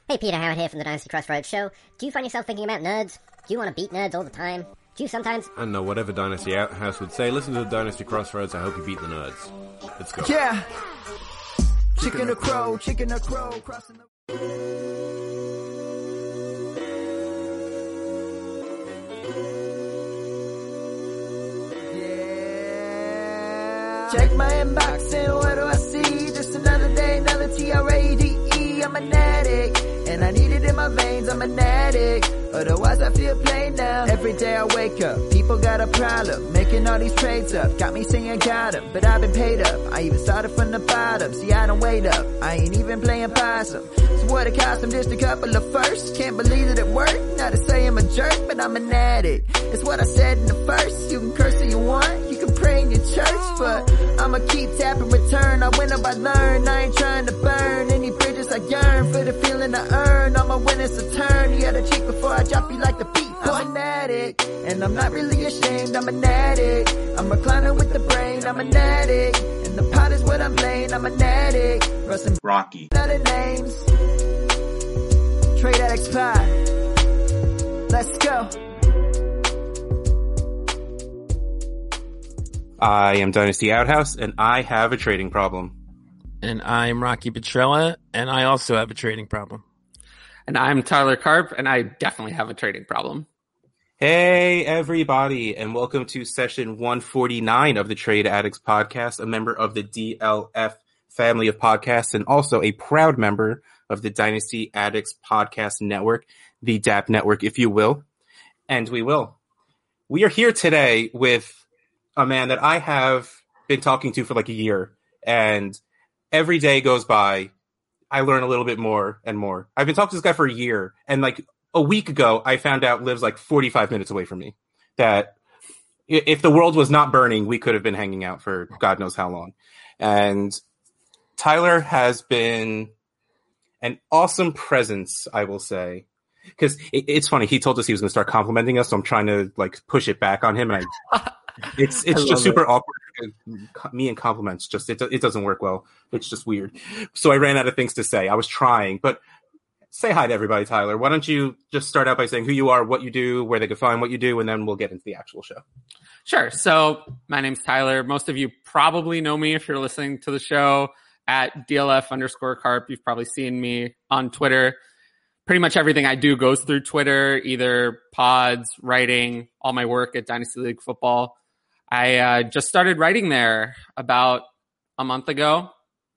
Hey, Peter Howard here from the Dynasty Crossroads Show. Do you find yourself thinking about nerds? Do you want to beat nerds all the time? Do you sometimes... I know, whatever Dynasty House would say, listen to the Dynasty Crossroads, I hope you beat the nerds. Let's go. Yeah! Chicken or crow, crossing the... Yeah! Check my inbox and what do I see? Just another day, another TRADE. I'm an addict, and I need it in my veins, I'm an addict. Otherwise I feel plain now. Every day I wake up, people got a problem, making all these trades up. Got me saying got 'em, but I've been paid up. I even started from the bottom, see I don't wait up. I ain't even playing possum. So what it cost, I'm just a couple of firsts. Can't believe that it worked, not to say I'm a jerk, but I'm an addict. It's what I said in the first, you can curse if you want, you can pray in your church, but I'ma keep tapping return. I win up, I learn, I ain't trying to burn any bridges. I yearn for the feeling I earn. All my winnings a turn, you gotta cheat before I drop you like the beat. I'm an addict, and I'm not really ashamed. I'm an addict, I'm reclining with the brain. I'm an addict, and the pot is what I'm laying. I'm an addict, Russ and Rocky. Other names. Trade Addicts Pod. Let's go. I am Dynasty Outhouse, and I have a trading problem. And I'm Rocky Petrella, and I also have a trading problem. And I'm Tyler Karp, and I definitely have a trading problem. Hey, everybody, and welcome to session 149 of the Trade Addicts Podcast, a member of the DLF family of podcasts, and also a proud member of the Dynasty Addicts Podcast Network, the DAP Network, if you will. And we will. We are here today with a man that I have been talking to for like a year, and every day goes by, I learn a little bit more and more. I've been talking to this guy for a year, and like a week ago, I found out lives like 45 minutes away from me. That if the world was not burning, we could have been hanging out for God knows how long. And Tyler has been an awesome presence, I will say. Because it's funny, he told us he was going to start complimenting us, so I'm trying to like push it back on him, and it's just super awkward. Me and compliments, just it doesn't work well. It's just weird. So I ran out of things to say. I was trying, but say hi to everybody, Tyler. Why don't you just start out by saying who you are, what you do, where they can find what you do, and then we'll get into the actual show. Sure. So my name's Tyler. Most of you probably know me if you're listening to the show at DLF_Karp. You've probably seen me on Twitter. Pretty much everything I do goes through Twitter, either pods, writing, all my work at Dynasty League Football. I just started writing there about a month ago.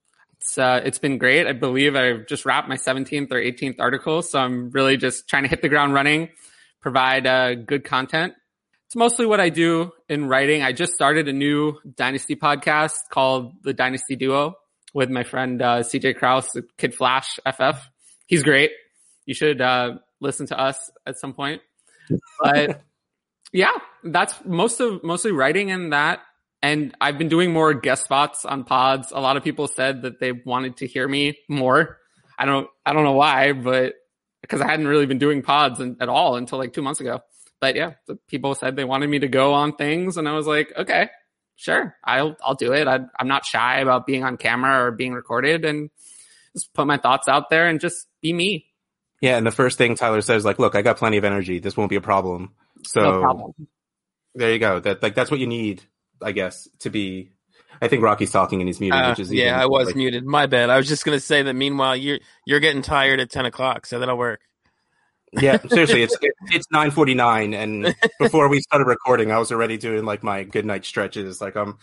It's been great. I believe I've just wrapped my 17th or 18th article, so I'm really just trying to hit the ground running, provide good content. It's mostly what I do in writing. I just started a new Dynasty podcast called The Dynasty Duo with my friend CJ Kraus, Kid Flash FF. He's great. You should listen to us at some point. But yeah, that's mostly writing and that. And I've been doing more guest spots on pods. A lot of people said that they wanted to hear me more. I don't know why, but because I hadn't really been doing pods at all until like 2 months ago. But yeah, the people said they wanted me to go on things, and I was like, okay, sure, I'll do it. I'm not shy about being on camera or being recorded, and just put my thoughts out there and just be me. Yeah, and the first thing Tyler says, like, look, I got plenty of energy. This won't be a problem. So no problem. There you go. That's what you need, I guess, to be. I think Rocky's talking and he's muted, which is I was muted. My bad. I was just gonna say that. Meanwhile, you're getting tired at 10 o'clock, so that'll work. Yeah, seriously, it's 9:49, and before we started recording, I was already doing like my good night stretches. Like and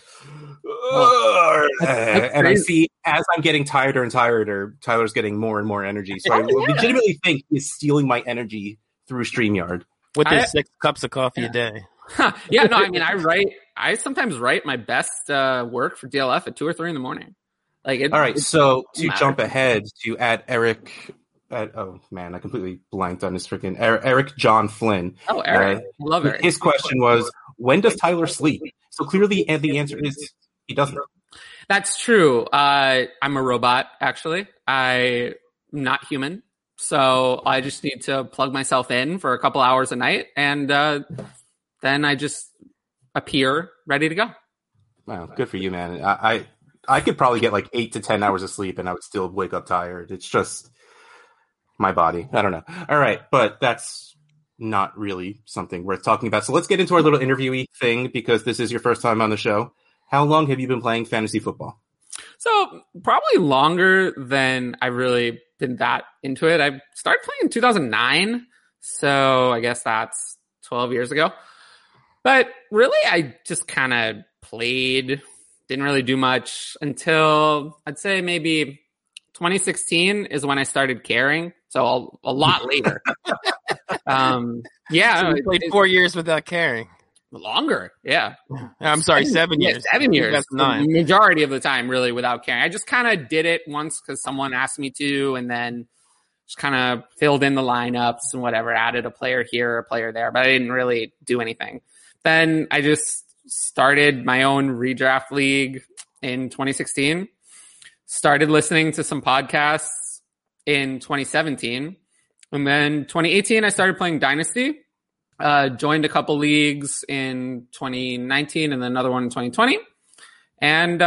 I see as I'm getting tireder and tireder, Tyler's getting more and more energy. So I legitimately think he's stealing my energy through StreamYard with his 6 cups of coffee a day. Yeah, no, I mean, I sometimes write my best work for DLF at 2 or 3 in the morning. All right, so to jump ahead to add Eric. Oh man, I completely blanked on his freaking Eric John Flynn. Oh, Eric, love Eric. His question was, when does Tyler sleep? So clearly, the answer is he doesn't. That's true. I'm a robot, actually. I'm not human, so I just need to plug myself in for a couple hours a night, and then I just appear ready to go. Wow, good for you, man. I could probably get like 8 to 10 hours of sleep, and I would still wake up tired. It's just. my body. I don't know. All right, but that's not really something worth talking about. So let's get into our little interviewee thing because this is your first time on the show. How long have you been playing fantasy football? So probably longer than I've really been that into it. I started playing in 2009, so I guess that's 12 years ago. But really, I just kind of played, didn't really do much until I'd say maybe 2016 is when I started caring. So a lot later. Yeah. So you played 4 years without caring. Longer. Yeah. I'm sorry, 7 years. 7 years. That's 9. The majority of the time, really, without caring. I just kind of did it once because someone asked me to, and then just kind of filled in the lineups and whatever, added a player here, a player there, but I didn't really do anything. Then I just started my own redraft league in 2016, started listening to some podcasts in 2017, and then 2018, I started playing Dynasty. Joined a couple leagues in 2019 and then another one in 2020. And,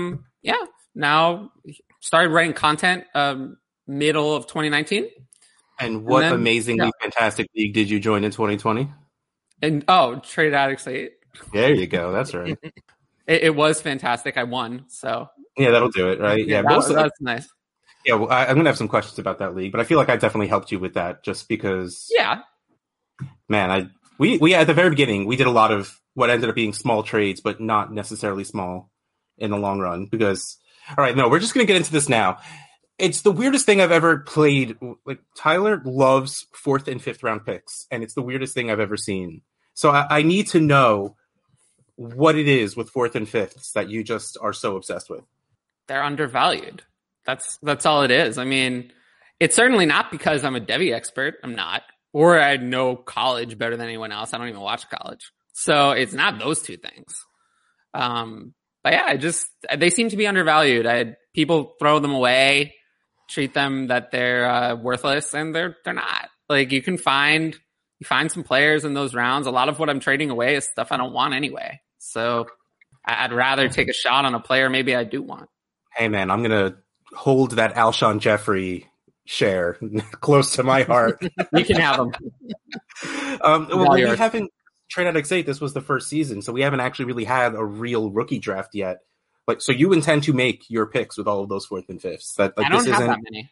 now started writing content, middle of 2019. And what amazingly fantastic league did you join in 2020? And, Trade Addicts 8. There you go. That's right. It was fantastic. I won. So yeah, that'll do it. Right. Yeah. That's nice. Yeah. Well, I'm going to have some questions about that league, but I feel like I definitely helped you with that just because. Yeah. Man, we at the very beginning, we did a lot of what ended up being small trades, but not necessarily small in the long run because, all right, no, we're just going to get into this now. It's the weirdest thing I've ever played. Like Tyler loves 4th and 5th round picks, and it's the weirdest thing I've ever seen. So I need to know what it is with 4th and 5ths that you just are so obsessed with. They're undervalued. That's all it is. I mean, it's certainly not because I'm a Devy expert. I'm not. Or I know college better than anyone else. I don't even watch college. So it's not those two things. But yeah, they seem to be undervalued. People throw them away, treat them that they're worthless, and they're not. Like you find some players in those rounds. A lot of what I'm trading away is stuff I don't want anyway. So I'd rather take a shot on a player maybe I do want. Hey man, I'm going to hold that Alshon Jeffrey share close to my heart. You can have them. We haven't Trade Addicts 8. This was the first season, so we haven't actually really had a real rookie draft yet. Like, so you intend to make your picks with all of those 4th and 5ths? I don't have that many.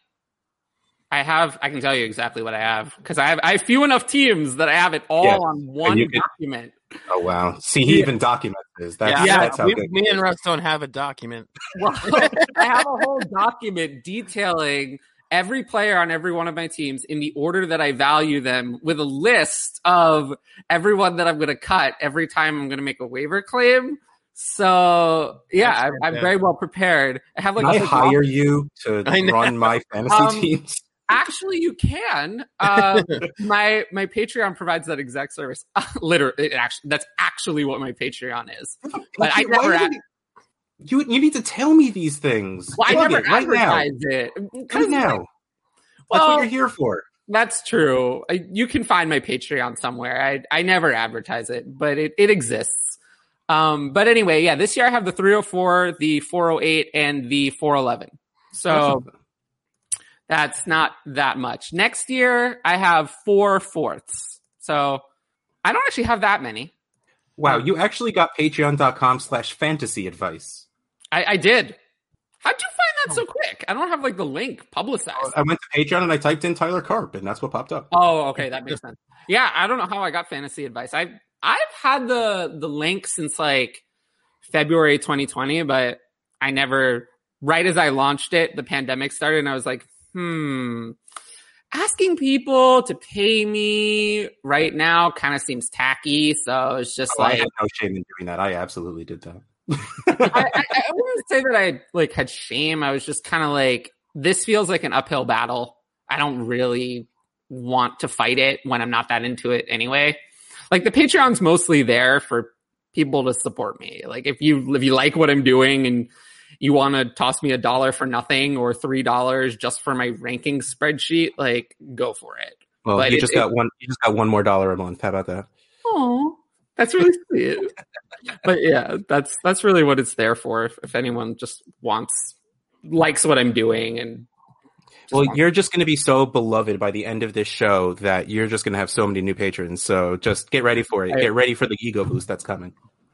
I can tell you exactly what I have because I have few enough teams that I have it all on one document. Oh wow! See, he even documents this. That's how good. Me and Russ don't have a document. Well, I have a whole document detailing every player on every one of my teams in the order that I value them with a list of everyone that I'm going to cut every time I'm going to make a waiver claim. So yeah, I'm very well prepared. I have Can I hire you to run my fantasy teams? Actually, you can. My Patreon provides that exact service. Literally, that's actually what my Patreon is. But I never. You need to tell me these things. Well, I never advertise it. Right now. That's what you're here for. That's true. You can find my Patreon somewhere. I never advertise it, but it exists. But anyway, yeah, this year I have the 304, the 408, and the 411. So that's not that much. Next year I have 4 4ths. So I don't actually have that many. Wow, you actually got patreon.com/fantasy advice. I did. How'd you find that so quick? I don't have like the link publicized. I went to Patreon and I typed in Tyler Karp and that's what popped up. Oh, okay. That makes sense. Yeah. I don't know how I got fantasy advice. I've had the link since like February 2020, but I never, right as I launched it, the pandemic started and I was like, asking people to pay me right now kind of seems tacky. So it's just I had no shame in doing that. I absolutely did that. I wouldn't say that I like had shame. I was just kind of like, this feels like an uphill battle. I don't really want to fight it when I'm not that into it anyway. Like the Patreon's mostly there for people to support me. Like if you like what I'm doing and you want to toss me $1 for nothing or $3 just for my ranking spreadsheet, like go for it. Well, but you just got $1 more a month. How about that? Oh, that's really sweet. But yeah, that's really what it's there for. If anyone just likes what I'm doing and Well, you're just going to be so beloved by the end of this show that you're just going to have so many new patrons. So just get ready for it. Get ready for the ego boost that's coming.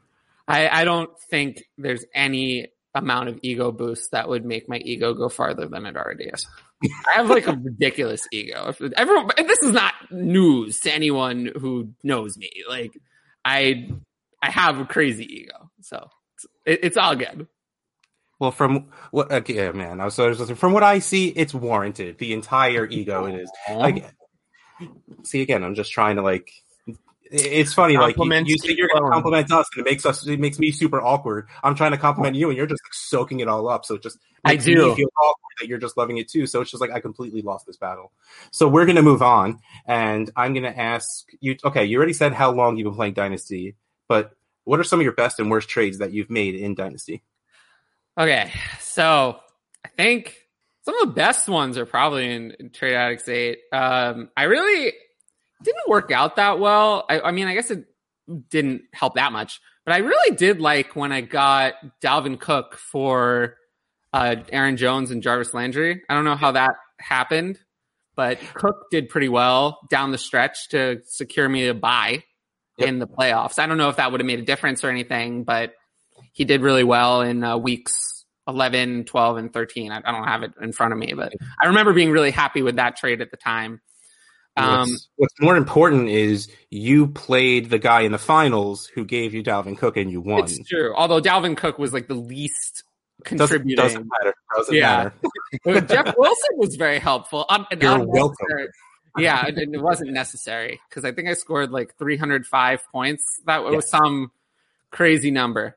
I don't think there's any amount of ego boost that would make my ego go farther than it already is. I have like a ridiculous ego. Everyone, this is not news to anyone who knows me. Like I have a crazy ego, so it's all good. Well, from what, man, I was listening. From what I see, it's warranted. The entire ego it is. Like, see, again, I'm just trying to like. It's funny, like you say you're going to compliment us, and it makes me super awkward. I'm trying to compliment you, and you're just like, soaking it all up. So it just makes me feel awkward that you're just loving it too. So it's just like I completely lost this battle. So we're gonna move on, and I'm gonna ask you. Okay, you already said how long you've been playing Dynasty, but what are some of your best and worst trades that you've made in Dynasty? Okay, so I think some of the best ones are probably in Trade Addicts 8. I really didn't work out that well. I mean, I guess it didn't help that much, but I really did like when I got Dalvin Cook for Aaron Jones and Jarvis Landry. I don't know how that happened, but Cook did pretty well down the stretch to secure me a bye in the playoffs. I don't know if that would have made a difference or anything, but he did really well in weeks 11, 12, and 13. I don't have it in front of me, but I remember being really happy with that trade at the time. What's more important is you played the guy in the finals who gave you Dalvin Cook and you won. It's true. Although Dalvin Cook was like the least contributing. Doesn't matter. Jeff Wilson was very helpful. You're welcome. Yeah, it wasn't necessary because I think I scored like 305 points. That was some crazy number.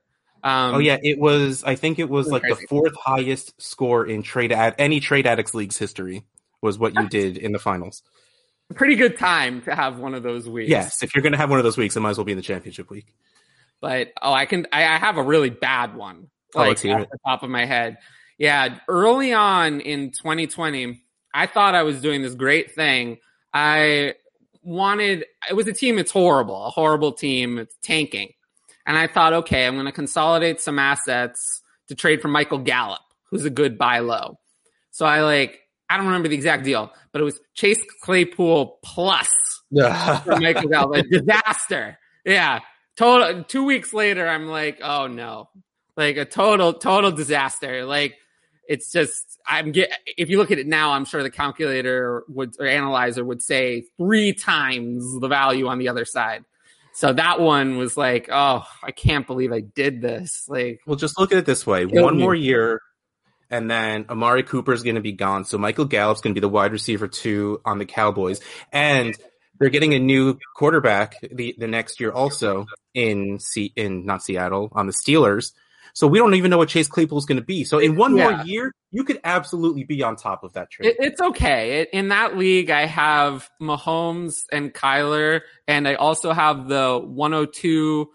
It was. I think it was like crazy. The fourth highest score in any Trade Addicts League's history was what you did in the finals. Pretty good time to have one of those weeks. Yes, if you're going to have one of those weeks, it might as well be in the championship week. But I have a really bad one. Like off the top of my head. Yeah, early on in 2020, I thought I was doing this great thing. It was a team that's horrible, a horrible team. It's tanking. And I thought, okay, I'm going to consolidate some assets to trade for Michael Gallup, who's a good buy low. So I don't remember the exact deal, but it was Chase Claypool plus for Michael Gallup. A disaster. Yeah. 2 weeks later, I'm like, oh no. Like a total disaster. Like it's just, if you look at it now, I'm sure the calculator or analyzer would say 3 times the value on the other side. So that one was like, oh, I can't believe I did this. Like, well, just look at it this way. One more year. And then Amari Cooper is going to be gone. So Michael Gallup's going to be the wide receiver 2 on the Cowboys. And they're getting a new quarterback the next year also in not Seattle, on the Steelers. So we don't even know what Chase Claypool is going to be. So in one more year, you could absolutely be on top of that trade. It's okay. In that league, I have Mahomes and Kyler, and I also have the 102,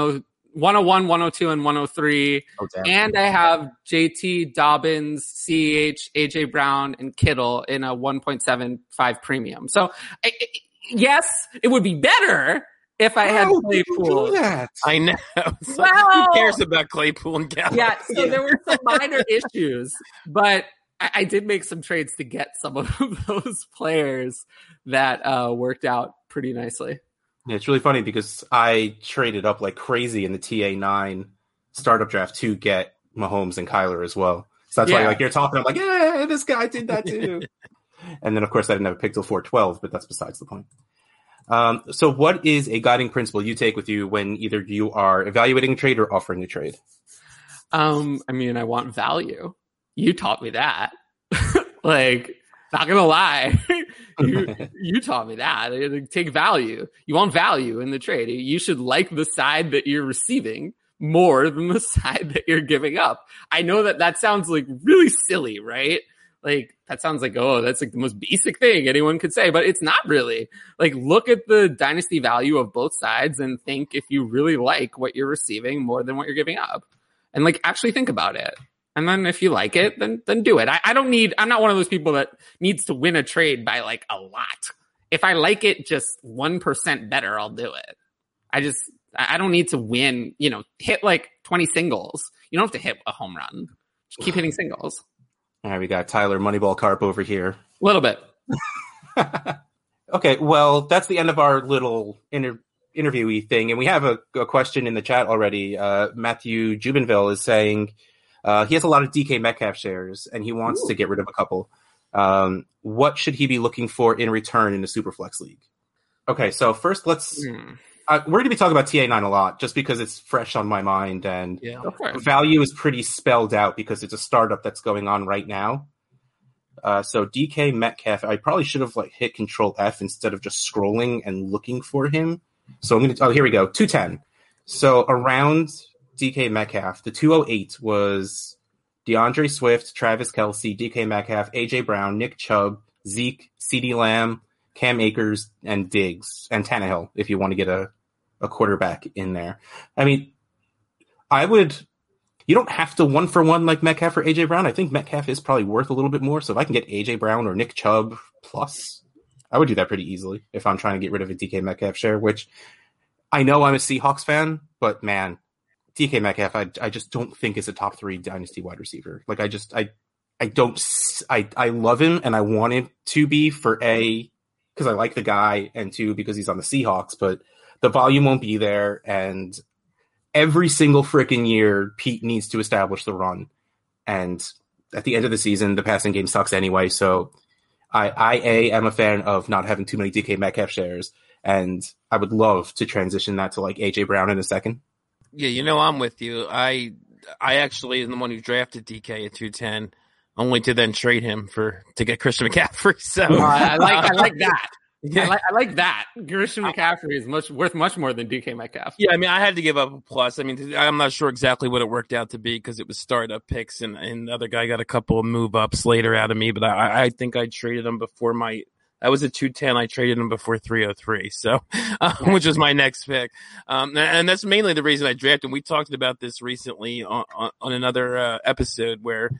101, 102, and 103. And I have JT, Dobbins, CEH, AJ Brown, and Kittle in a 1.75 premium. So, yes, it would be better if I had Claypool. I know. Who cares about Claypool and Gallup? Yeah, so there were some minor issues, but I did make some trades to get some of those players that worked out pretty nicely. Yeah, it's really funny because I traded up like crazy in the TA9 startup draft to get Mahomes and Kyler as well. So that's why like you're talking, I'm like, yeah, this guy did that too. And then of course I didn't have a pick till 412, but that's besides the point. So what is a guiding principle you take with you when either you are evaluating a trade or offering a trade? I mean, I want value. You taught me that. Like, not gonna lie. You taught me that. Take value. You want value in the trade. You should like the side that you're receiving more than the side that you're giving up. I know that sounds like really silly, right? Like, that sounds like, oh, that's like the most basic thing anyone could say, but it's not really. Like, look at the dynasty value of both sides and think if you really like what you're receiving more than what you're giving up. And like, actually think about it. And then if you like it, then do it. I'm not one of those people that needs to win a trade by like a lot. If I like it just 1% better, I'll do it. I don't need to win, hit like 20 singles. You don't have to hit a home run. Just keep hitting singles. All right, we got Tyler Moneyball Carp over here. A little bit. Okay, well, that's the end of our little interviewee thing, and we have a question in the chat already. Matthew Jubenville is saying he has a lot of DK Metcalf shares, and he wants to get rid of a couple. What should he be looking for in return in the Superflex League? Okay, so first let's... we're going to be talking about TA9 a lot, just because it's fresh on my mind, and value is pretty spelled out because it's a startup that's going on right now. So DK Metcalf, I probably should have hit Control F instead of just scrolling and looking for him. So I'm going to, here we go, 210. So around DK Metcalf, the 208 was DeAndre Swift, Travis Kelce, DK Metcalf, AJ Brown, Nick Chubb, Zeke, CeeDee Lamb, Cam Akers, and Diggs, and Tannehill, if you want to get a quarterback in there. I mean, you don't have to 1-for-1 like Metcalf or AJ Brown. I think Metcalf is probably worth a little bit more. So if I can get AJ Brown or Nick Chubb plus, I would do that pretty easily if I'm trying to get rid of a DK Metcalf share, which I know I'm a Seahawks fan, but man, DK Metcalf, I just don't think is a top 3 dynasty wide receiver. Like I love him and I want him to be for A, because I like the guy, and 2, because he's on the Seahawks, but the volume won't be there. And every single freaking year, Pete needs to establish the run. And at the end of the season, the passing game sucks anyway. So I am a fan of not having too many DK Metcalf shares. And I would love to transition that to AJ Brown in a second. Yeah, I'm with you. I actually am the one who drafted DK at 210, only to then trade him to get Christian McCaffrey. So I like that. Yeah. I like that. Christian McCaffrey is worth much more than DK Metcalf. Yeah, I mean, I had to give up a plus. I mean, I'm not sure exactly what it worked out to be because it was startup picks, and the other guy got a couple of move ups later out of me. But I think I traded him before I was at 210. I traded him before 303, so which was my next pick. And that's mainly the reason I drafted him. We talked about this recently on another episode where.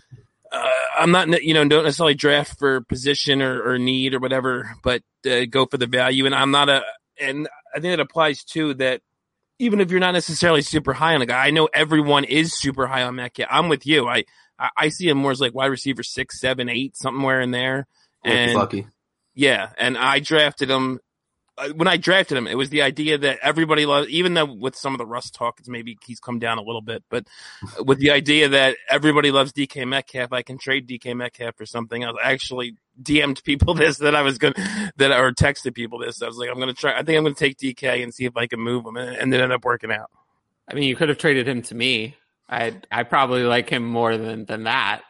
I'm not, don't necessarily draft for position or need or whatever, but go for the value. And and I think it applies too that even if you're not necessarily super high on a guy, I know everyone is super high on Metcalf. I'm with you. I see him more as wide receiver 6, 7, 8, somewhere in there. And lucky. Yeah. And I drafted him. When I drafted him, it was the idea that everybody loves, even though with some of the Russ talk, maybe he's come down a little bit, but with the idea that everybody loves DK Metcalf, I can trade DK Metcalf for something else. I actually DM'd people this or texted people this. I was like, I think I'm going to take DK and see if I can move him. And it ended up working out. I mean, you could have traded him to me. I probably like him more than that.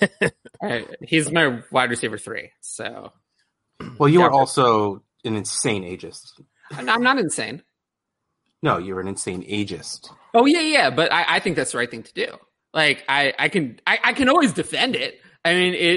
He's my wide receiver 3. So, well, you are also an insane ageist. I'm not insane. No, you're an insane ageist. Oh yeah, but I think that's the right thing to do. I can always defend it. I mean,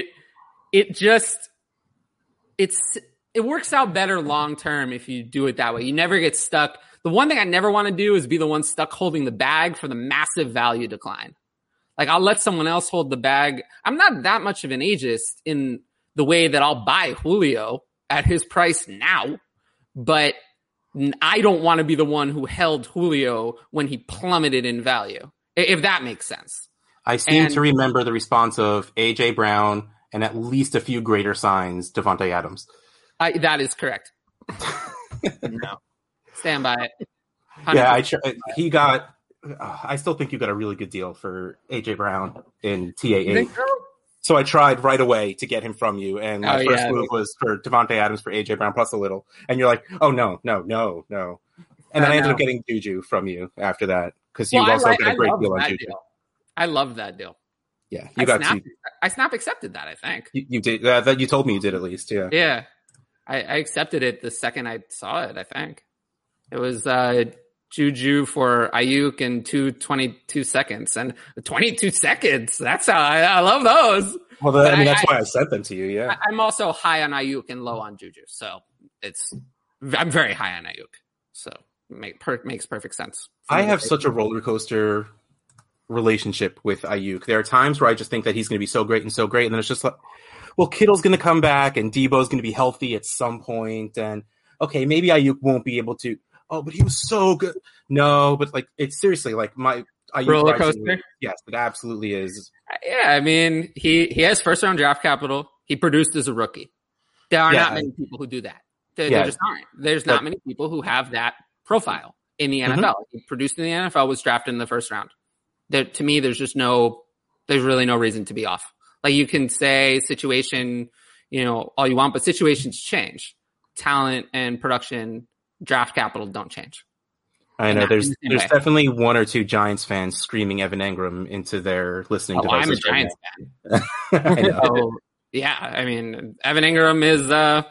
it works out better long term if you do it that way. You never get stuck. The one thing I never want to do is be the one stuck holding the bag for the massive value decline. I'll let someone else hold the bag. I'm not that much of an ageist in the way that I'll buy Julio at his price now, but I don't want to be the one who held Julio when he plummeted in value, if that makes sense. I seem to remember the response of AJ Brown and at least a few greater signs, Devontae Adams. That is correct. No. Stand by it. 100%. I still think you got a really good deal for AJ Brown in TA8. So I tried right away to get him from you, and my first move was for Devontae Adams for AJ Brown plus a little, and you're like, oh no, and then I ended up getting Juju from you after that because you also got a great deal on Juju. I love that deal. Yeah, you got two. I snap accepted that. I think you did. That you told me you did at least. Yeah. Yeah, I accepted it the second I saw it. I think it was Juju for Ayuk in 22 seconds. And 22 seconds, that's how I love those. Well, that's why I sent them to you, yeah. I'm also high on Ayuk and low on Juju. So I'm very high on Ayuk. So makes perfect sense. I have such a roller coaster relationship with Ayuk. There are times where I just think that he's going to be so great, and then it's just like, well, Kittle's going to come back and Debo's going to be healthy at some point, and okay, maybe Ayuk won't be able to. Oh, but he was so good. No, but it's seriously, Ayuk Roller pricing, coaster? yes, it absolutely is. Yeah, I mean, he has first round draft capital. He produced as a rookie. There are not many people who do that. There just aren't. There's not many people who have that profile in the NFL. He produced in the NFL, was drafted in the first round. To me, there's really no reason to be off. Like, you can say situation, all you want, but situations change. Talent and production, draft capital don't change. I know there's definitely one or two Giants fans screaming Evan Engram into their listening devices. I'm a Giants fan. I know. Yeah, I mean, Evan Engram is,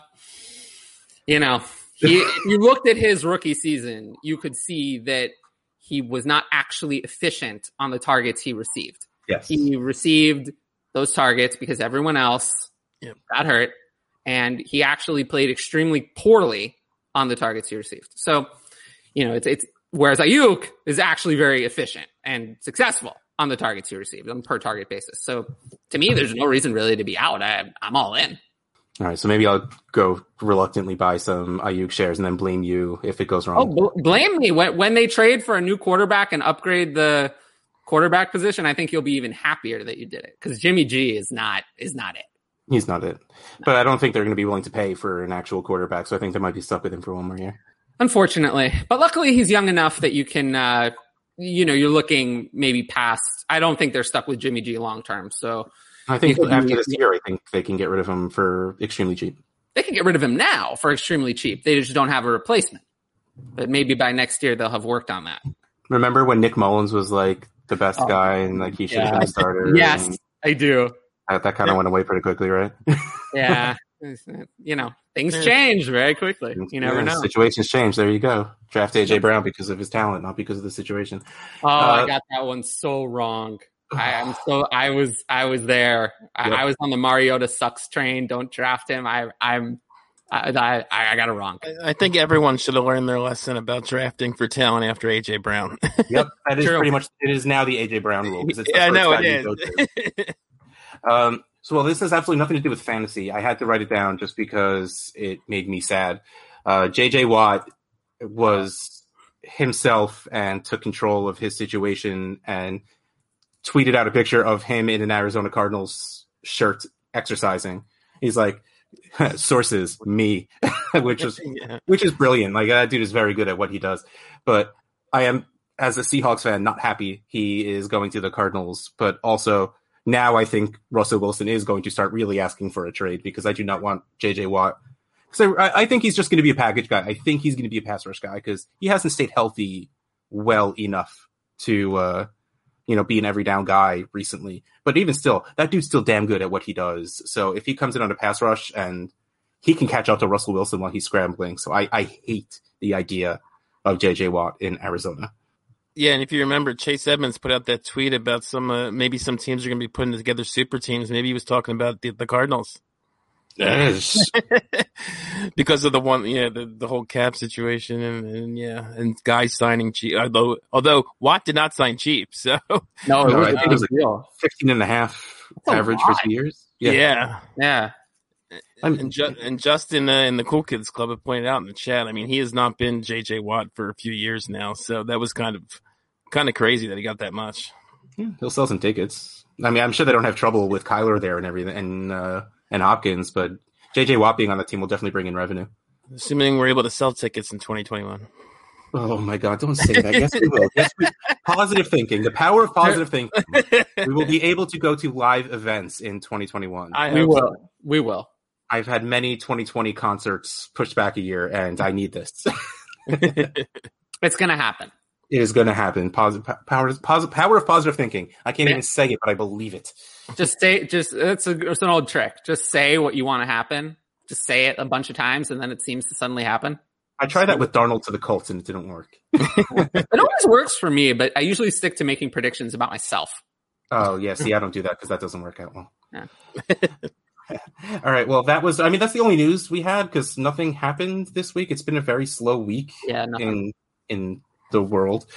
if you looked at his rookie season, you could see that he was not actually efficient on the targets he received. Yes. He received those targets because everyone else got hurt, and he actually played extremely poorly on the targets he received. So, it's whereas Ayuk is actually very efficient and successful on the targets he received on a per target basis. So to me, there's no reason really to be out. I'm all in. All right. So maybe I'll go reluctantly buy some Ayuk shares and then blame you if it goes wrong. Oh, blame me. When they trade for a new quarterback and upgrade the quarterback position, I think you'll be even happier that you did it, because Jimmy G is not it. He's not it. But I don't think they're going to be willing to pay for an actual quarterback. So I think they might be stuck with him for one more year. Unfortunately. But luckily he's young enough that you can, you're looking maybe past. I don't think they're stuck with Jimmy G long term. So I think after this year, I think they can get rid of him for extremely cheap. They can get rid of him now for extremely cheap. They just don't have a replacement. But maybe by next year they'll have worked on that. Remember when Nick Mullins was like the best guy and like he should have been a starter? Yes, I do. That kind of went away pretty quickly, right? Yeah. Things change very quickly. You never know. Situations change. There you go. Draft AJ Brown because of his talent, not because of the situation. Oh, I got that one so wrong. I was there. I was on the Mariota sucks train. Don't draft him. I got it wrong. I think everyone should have learned their lesson about drafting for talent after AJ Brown. Yep, that is pretty much. It is now the AJ Brown rule. I know it is. So this has absolutely nothing to do with fantasy. I had to write it down just because it made me sad. JJ Watt was himself and took control of his situation and tweeted out a picture of him in an Arizona Cardinals shirt exercising. He's like, sources, me, which is brilliant. Like, that dude is very good at what he does. But I am, as a Seahawks fan, not happy he is going to the Cardinals, but also now I think Russell Wilson is going to start really asking for a trade, because I do not want JJ Watt. So I think he's just going to be a package guy. I think he's going to be a pass rush guy because he hasn't stayed healthy well enough to, be an every down guy recently. But even still, that dude's still damn good at what he does. So if he comes in on a pass rush, and he can catch up to Russell Wilson while he's scrambling. So I hate the idea of JJ Watt in Arizona. Yeah, and if you remember, Chase Edmonds put out that tweet about maybe some teams are going to be putting together super teams. Maybe he was talking about the Cardinals. Yes. Because of the whole cap situation and guys signing cheap. Although Watt did not sign cheap, so no, I think it was like 15.5 average for 2 years. Yeah. And Justin in the Cool Kids Club have pointed out in the chat. I mean, he has not been JJ Watt for a few years now, so that was kind of crazy that he got that much. Yeah, he'll sell some tickets. I mean, I'm sure they don't have trouble with Kyler there and everything, and Hopkins, but JJ Watt being on the team will definitely bring in revenue. Assuming we're able to sell tickets in 2021. Oh my God, don't say that. Yes, we will. Positive thinking. The power of positive thinking. We will be able to go to live events in 2021. We will. I've had many 2020 concerts pushed back a year, and I need this. It's going to happen. It is going to happen. Power of positive thinking. I can't even say it, but I believe it. It's an old trick. Just say what you want to happen. Just say it a bunch of times, and then it seems to suddenly happen. I tried that with Darnold to the Colts, and it didn't work. It always works for me, but I usually stick to making predictions about myself. Oh, yeah. See, I don't do that because that doesn't work out well. Yeah. All right. Well, that's the only news we had because nothing happened this week. It's been a very slow week in the world.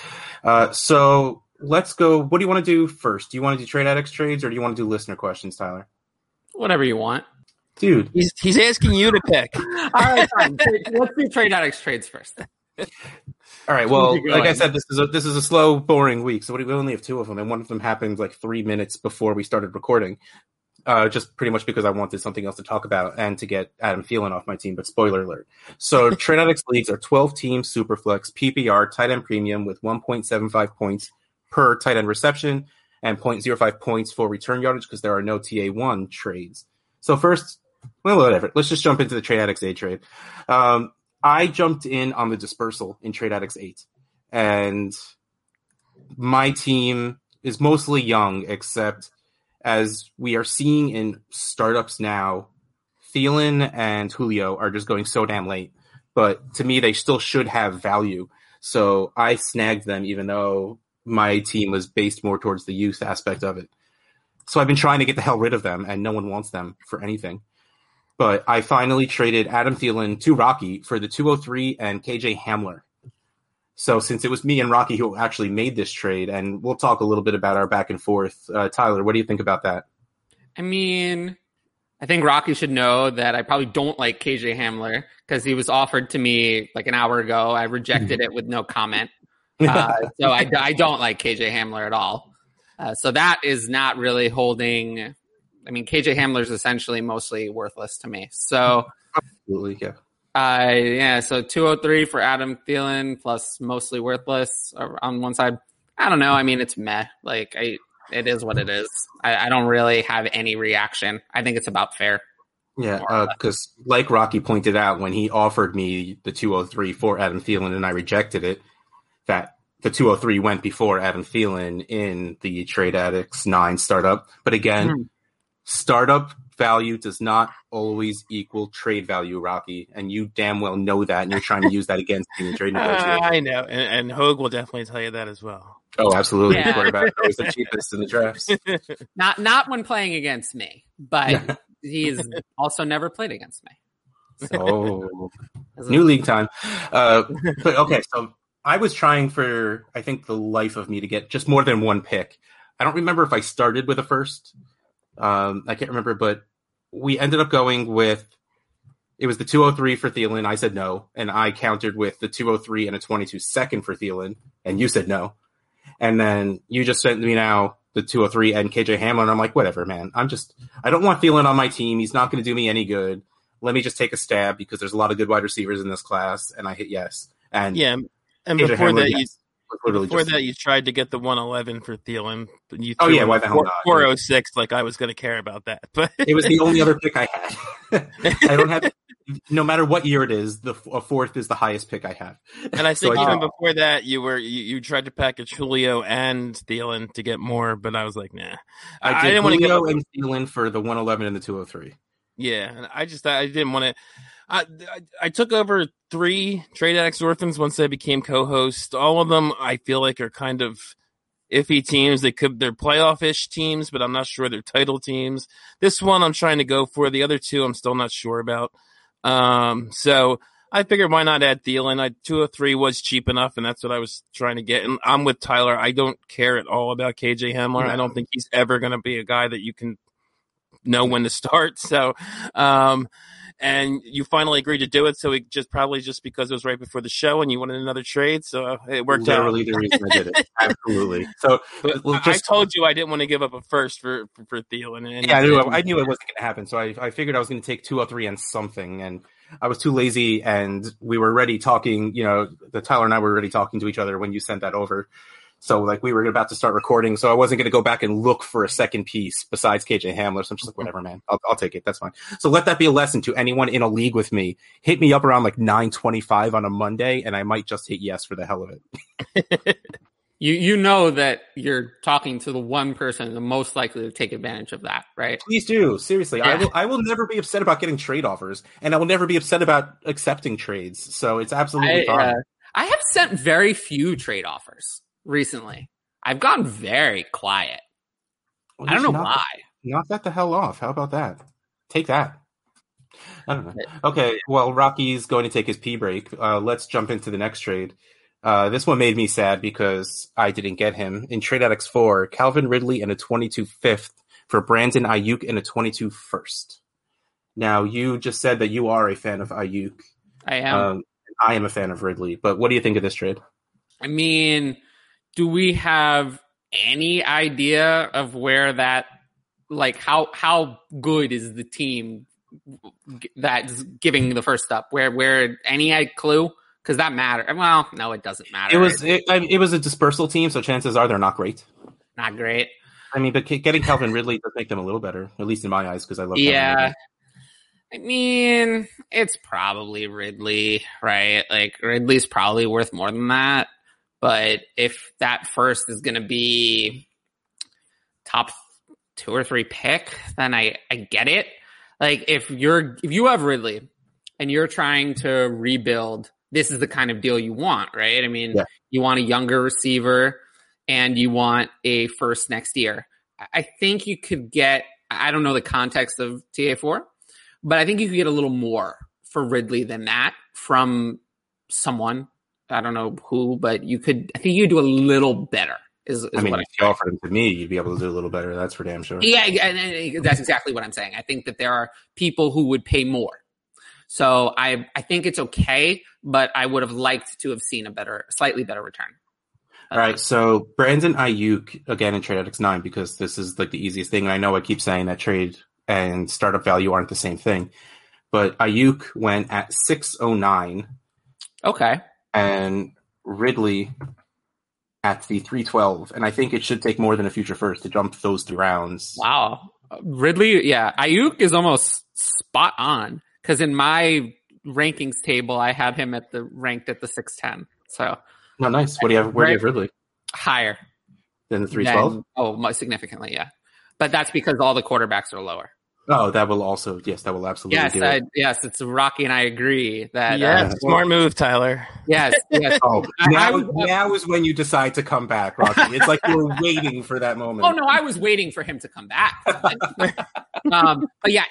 So let's go. What do you want to do first? Do you want to do Trade Addicts trades or do you want to do listener questions, Tyler? Whatever you want. Dude. He's asking you to pick. All right, fine. Let's do Trade Addicts trades first. All right. Well, Keep like I going. said, this is a slow, boring week. So we only have two of them, and one of them happened like 3 minutes before we started recording. Just pretty much because I wanted something else to talk about and to get Adam Thielen off my team. But spoiler alert. So Trade Addicts leagues are 12-team Superflex PPR tight end premium with 1.75 points per tight end reception and 0.05 points for return yardage because there are no TA1 trades. So first, well, whatever. Let's just jump into the Trade Addicts 8 trade. I jumped in on the dispersal in Trade Addicts 8, and my team is mostly young, except as we are seeing in startups now, Thielen and Julio are just going so damn late. But to me, they still should have value. So I snagged them, even though my team was based more towards the youth aspect of it. So I've been trying to get the hell rid of them, and no one wants them for anything. But I finally traded Adam Thielen to Rocky for the 203 and KJ Hamler. So since it was me and Rocky who actually made this trade, and we'll talk a little bit about our back and forth. Tyler, what do you think about that? I mean, I think Rocky should know that I probably don't like KJ Hamler because he was offered to me like an hour ago. I rejected it with no comment. So I don't like KJ Hamler at all. So that is not really holding. I mean, KJ Hamler is essentially mostly worthless to me. So Absolutely, yeah. So 203 for Adam Thielen plus mostly worthless on one side. I don't know. I mean, it's meh. Like, it is what it is. I don't really have any reaction. I think it's about fair. Yeah, because like Rocky pointed out, when he offered me the 203 for Adam Thielen and I rejected it, that the 203 went before Adam Thielen in the Trade Addicts 9 startup. But again, startup value does not always equal trade value, Rocky, and you damn well know that, and you're trying to use that against me in trade negotiations. I know, and Hogue will definitely tell you that as well. Oh, absolutely. Yeah. Quarterback is the cheapest in the drafts. Not when playing against me, but he's also never played against me. Oh, new league time. But okay, so I was trying for, I think, the life of me to get just more than one pick. I don't remember if I started with a first. I can't remember, but we ended up going with, it was the 203 for Thielen. I said no, and I countered with the 203 and a 22 second for Thielen, and you said no. And then you just sent me now the 203 and KJ Hamler, and I'm like, whatever, man. I don't want Thielen on my team. He's not going to do me any good. Let me just take a stab because there's a lot of good wide receivers in this class, and I hit yes. And yeah, and KJ before Hamler, that, yes. You tried to get the 111 for Thielen. You Oh, threw yeah, in why the hell not? 406, like I was going to care about that. But it was the only other pick I had. I don't have, no matter what year it is, a fourth is the highest pick I have. And I think So even before that, you tried to package Julio and Thielen to get more, but I was like, nah. I did didn't want to Julio give up. and Thielen for the 111 and the 203. Yeah, and I didn't want to. I took over 3 Trade Addicts Orphans once I became co-host. All of them I feel like are kind of iffy teams. They're playoff-ish teams, but I'm not sure they're title teams. This one I'm trying to go for. The other 2 I'm still not sure about. So I figured why not add Thielen? 203 was cheap enough, and that's what I was trying to get. And I'm with Tyler. I don't care at all about KJ Hamler. No. I don't think he's ever going to be a guy that you can know when to start. So, and you finally agreed to do it. So it probably just because it was right before the show and you wanted another trade. So it worked Literally out. the reason I did it. Absolutely. So But I told you I didn't want to give up a first for Thielen. And yeah, I knew it wasn't going to happen. So I figured I was going to take 203 and something, and I was too lazy, and we were already talking, Tyler and I were already talking to each other when you sent that over. So like we were about to start recording, so I wasn't going to go back and look for a second piece besides KJ Hamler. So I'm just like, whatever, man, I'll take it. That's fine. So let that be a lesson to anyone in a league with me. Hit me up around like 9:25 on a Monday, and I might just hit yes for the hell of it. You know that you're talking to the one person the most likely to take advantage of that, right? Please do. Seriously, Yeah. I will never be upset about getting trade offers, and I will never be upset about accepting trades. So it's absolutely fine. I have sent very few trade offers recently. I've gone very quiet. Well, I don't know knock- why. Knock that the hell off. How about that? Take that. I don't know. Okay, well, Rocky's going to take his pee break. Let's jump into the next trade. This one made me sad because I didn't get him. In Trade Addicts 4, Calvin Ridley and a 22 fifth for Brandon Ayuk and a 22 first. Now, you just said that you are a fan of Ayuk. I am. I am a fan of Ridley, but what do you think of this trade? I mean, do we have any idea of where that, like, how good is the team that's giving the first up? Where any clue? Because that matters. Well, no, it doesn't matter. It was a dispersal team, so chances are they're not great. Not great. I mean, but getting Calvin Ridley does make them a little better, at least in my eyes, because I love Calvin Ridley. I mean, it's probably Ridley, right? Like, Ridley's probably worth more than that. But if that first is going to be top 2 or 3 pick, then I get it. Like, if you have Ridley and you're trying to rebuild, this is the kind of deal you want, right? I mean, You want a younger receiver and you want a first next year. I think you could get, I don't know the context of TA4, but I think you could get a little more for Ridley than that from someone. I don't know who, but I think you could do a little better. I mean, if you offered him to me, you'd be able to do a little better. That's for damn sure. Yeah, and that's exactly what I'm saying. I think that there are people who would pay more. So I think it's okay, but I would have liked to have seen a slightly better return. All right, so Brandon Ayuk, again, in Trade Addicts 9, because this is like the easiest thing. And I know I keep saying that trade and startup value aren't the same thing. But Ayuk went at 609. Okay. And Ridley at the 312. And I think it should take more than a future first to jump those 3 rounds. Wow. Ridley, yeah. Ayuk is almost spot on. Because in my rankings table, I have him ranked at the 610. So... No, nice. Where do you have Ridley? Higher. Than the 312? Most significantly, yeah. But that's because all the quarterbacks are lower. Oh, that will absolutely do it. Yes, it's Rocky and I agree that. Smart move, Tyler. Yes. Oh, now is when you decide to come back, Rocky. It's like you were waiting for that moment. Oh, no, I was waiting for him to come back. But yeah,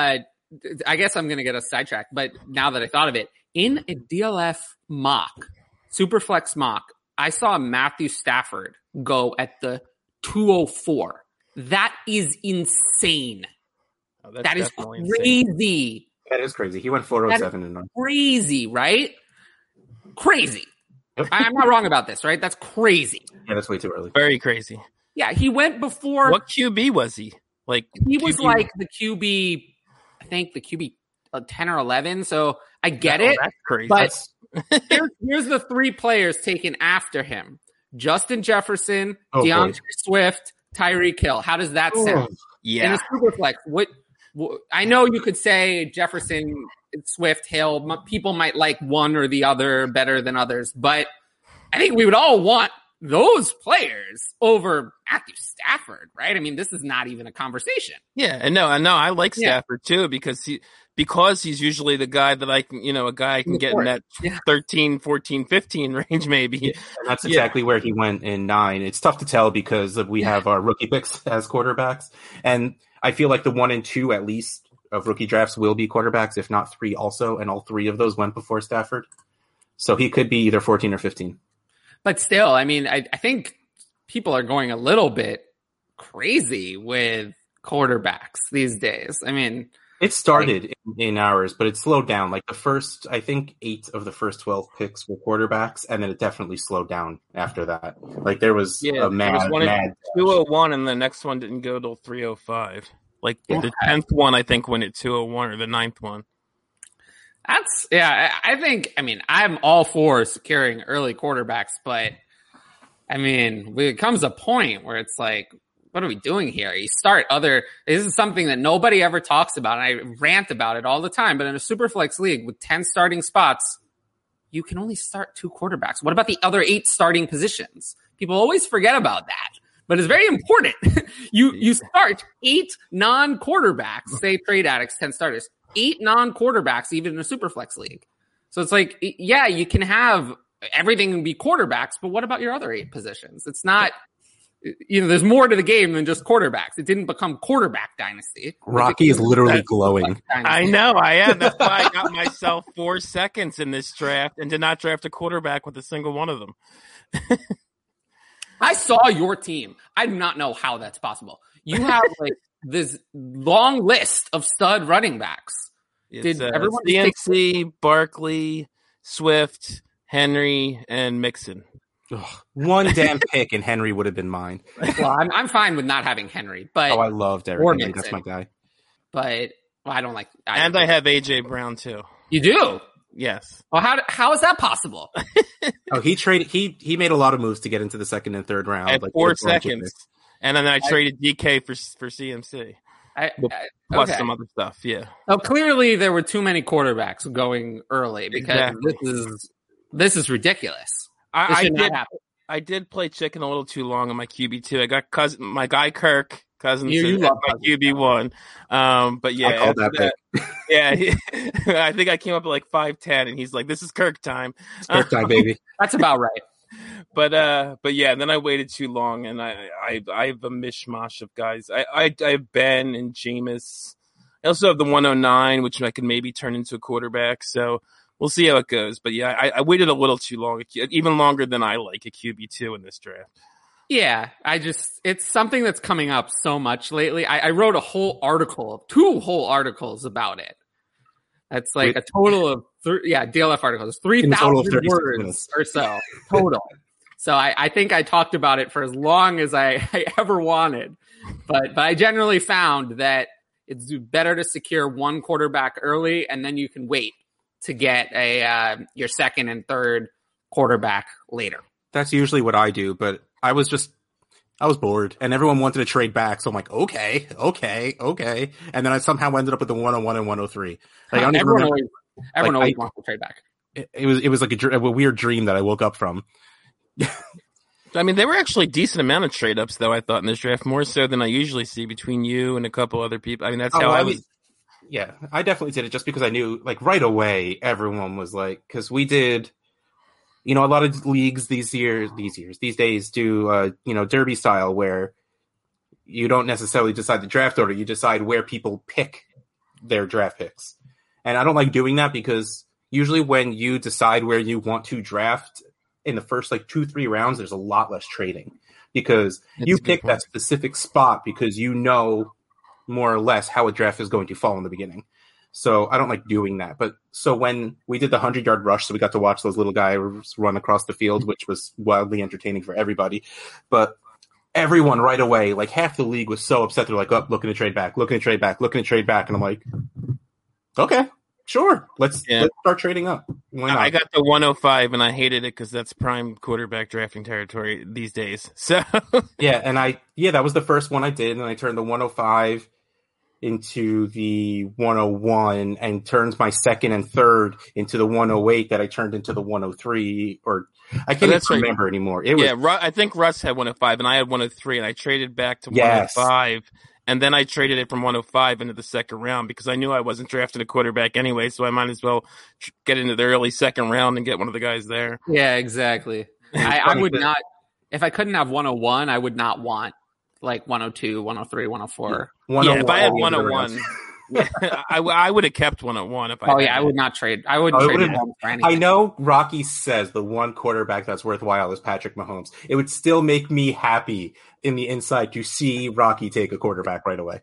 I guess I'm going to get a sidetrack, but now that I thought of it, in a DLF mock, Superflex mock, I saw Matthew Stafford go at the 204. That is insane. Oh, that is crazy. That is crazy. He went 407 and crazy, right? Crazy. Yep. I'm not wrong about this, right? That's crazy. Yeah, that's way too early. Very crazy. Yeah, he went before. What QB was he? Like he was like the QB. I think the QB 10 or 11. So I get it. That's crazy. But here's the 3 players taken after him: Justin Jefferson, DeAndre Swift, Tyreek Hill. How does that sound? Yeah. In a Superflex, what I know you could say Jefferson, Swift, Hill. People might like one or the other better than others, but I think we would all want those players over Matthew Stafford, right? I mean, this is not even a conversation. Yeah, and no, I like Stafford too because he's usually the guy that I can, a guy I can get in that 13, 14, 15 range maybe. Yeah, and that's exactly where he went in 9. It's tough to tell because we have our rookie picks as quarterbacks. And I feel like the 1 and 2 at least of rookie drafts will be quarterbacks, if not 3 also. And all 3 of those went before Stafford. So he could be either 14 or 15. But still, I mean, I think people are going a little bit crazy with quarterbacks these days. I mean, it started in ours, but it slowed down. Like the first, I think 8 of the first 12 picks were quarterbacks, and then it definitely slowed down after that. Like there was a mad 201, and the next one didn't go till 305. Like the 10th one, I think, went at 201, or the 9th one. I think, I'm all for securing early quarterbacks, but I mean, it comes a point where it's like, what are we doing here? This is something that nobody ever talks about, and I rant about it all the time, but in a Superflex league with 10 starting spots, you can only start 2 quarterbacks. What about the other 8 starting positions? People always forget about that, but it's very important. You start 8 non-quarterbacks, say Trade Addicts, 10 starters, 8 non-quarterbacks, even in a Superflex league. So it's like, yeah, you can have everything be quarterbacks, but what about your other 8 positions? It's not, there's more to the game than just quarterbacks. It didn't become quarterback dynasty. Rocky is literally glowing. I know, I am. That's why I got myself 4 seconds in this draft and did not draft a quarterback with a single one of them. I saw your team. I do not know how that's possible. You have this long list of stud running backs. Did everyone CMC, Barkley, Swift, Henry, and Mixon. Ugh, one damn pick and Henry would have been mine. Well, I'm fine with not having Henry, but I love Derrick or Henry. Mixon. That's my guy. But I don't like. I have AJ Brown too. You do? Yes. Well, how is that possible? Oh, he made a lot of moves to get into the second and third round. At 4 seconds. And then I traded DK for CMC. Plus some other stuff, yeah. So clearly there were too many quarterbacks going early because this is ridiculous. I did play chicken a little too long on my QB2. I got my guy Kirk Cousins you at my QB1. But yeah, I called that I think I came up at like 5'10", and he's like, "This is Kirk time." It's Kirk time, baby. That's about right. But yeah, and then I waited too long, and I have a mishmash of guys. I have Ben and Jameis. I also have the 109, which I could maybe turn into a quarterback. So we'll see how it goes. But yeah, I waited a little too long, even longer than I like a QB2 in this draft. Yeah, it's something that's coming up so much lately. I wrote a whole article, 2 whole articles about it. That's like a total of DLF articles, 3,000 words or so total. So I think I talked about it for as long as I ever wanted, but I generally found that it's better to secure one quarterback early, and then you can wait to get your second and third quarterback later. That's usually what I do, but I was bored, and everyone wanted to trade back, so I'm like, okay. And then I somehow ended up with the 101 and 103. Like, everyone always wants to trade back. It was like a weird dream that I woke up from. I mean, there were actually a decent amount of trade-ups, though, I thought, in this draft, more so than I usually see between you and a couple other people. I mean, that's how I was. Yeah, I definitely did it just because I knew, like, right away, everyone was like, because we did, a lot of leagues these days do, derby style, where you don't necessarily decide the draft order, you decide where people pick their draft picks. And I don't like doing that because usually when you decide where you want to draft in the first, 2-3 rounds, there's a lot less trading because you pick that specific spot because you know more or less how a draft is going to fall in the beginning. So I don't like doing that. But so when we did the 100-yard rush, so we got to watch those little guys run across the field, which was wildly entertaining for everybody. But everyone right away, like half the league was so upset. They're like, oh, looking to trade back. And I'm like, okay, sure. Let's start trading up. Why not? I got the 105 and I hated it because that's prime quarterback drafting territory these days. So yeah. And that was the first one I did. And I turned the 105 into the 101 and turns my second and third into the 108 that I turned into the 103, or I can't even remember anymore. I think Russ had 105 and I had 103 and I traded back to 105 and then I traded it from 105 into the second round because I knew I wasn't drafting a quarterback anyway, so I might as well get into the early second round and get one of the guys there. Yeah, exactly. I would not, if I couldn't have 101, I would not want like 102, 103, 104. Yeah, if I had 101, I would have kept 101 if I had. I would not trade. I wouldn't trade Mahomes for anything. I know Rocky says the one quarterback that's worthwhile is Patrick Mahomes. It would still make me happy in the inside to see Rocky take a quarterback right away.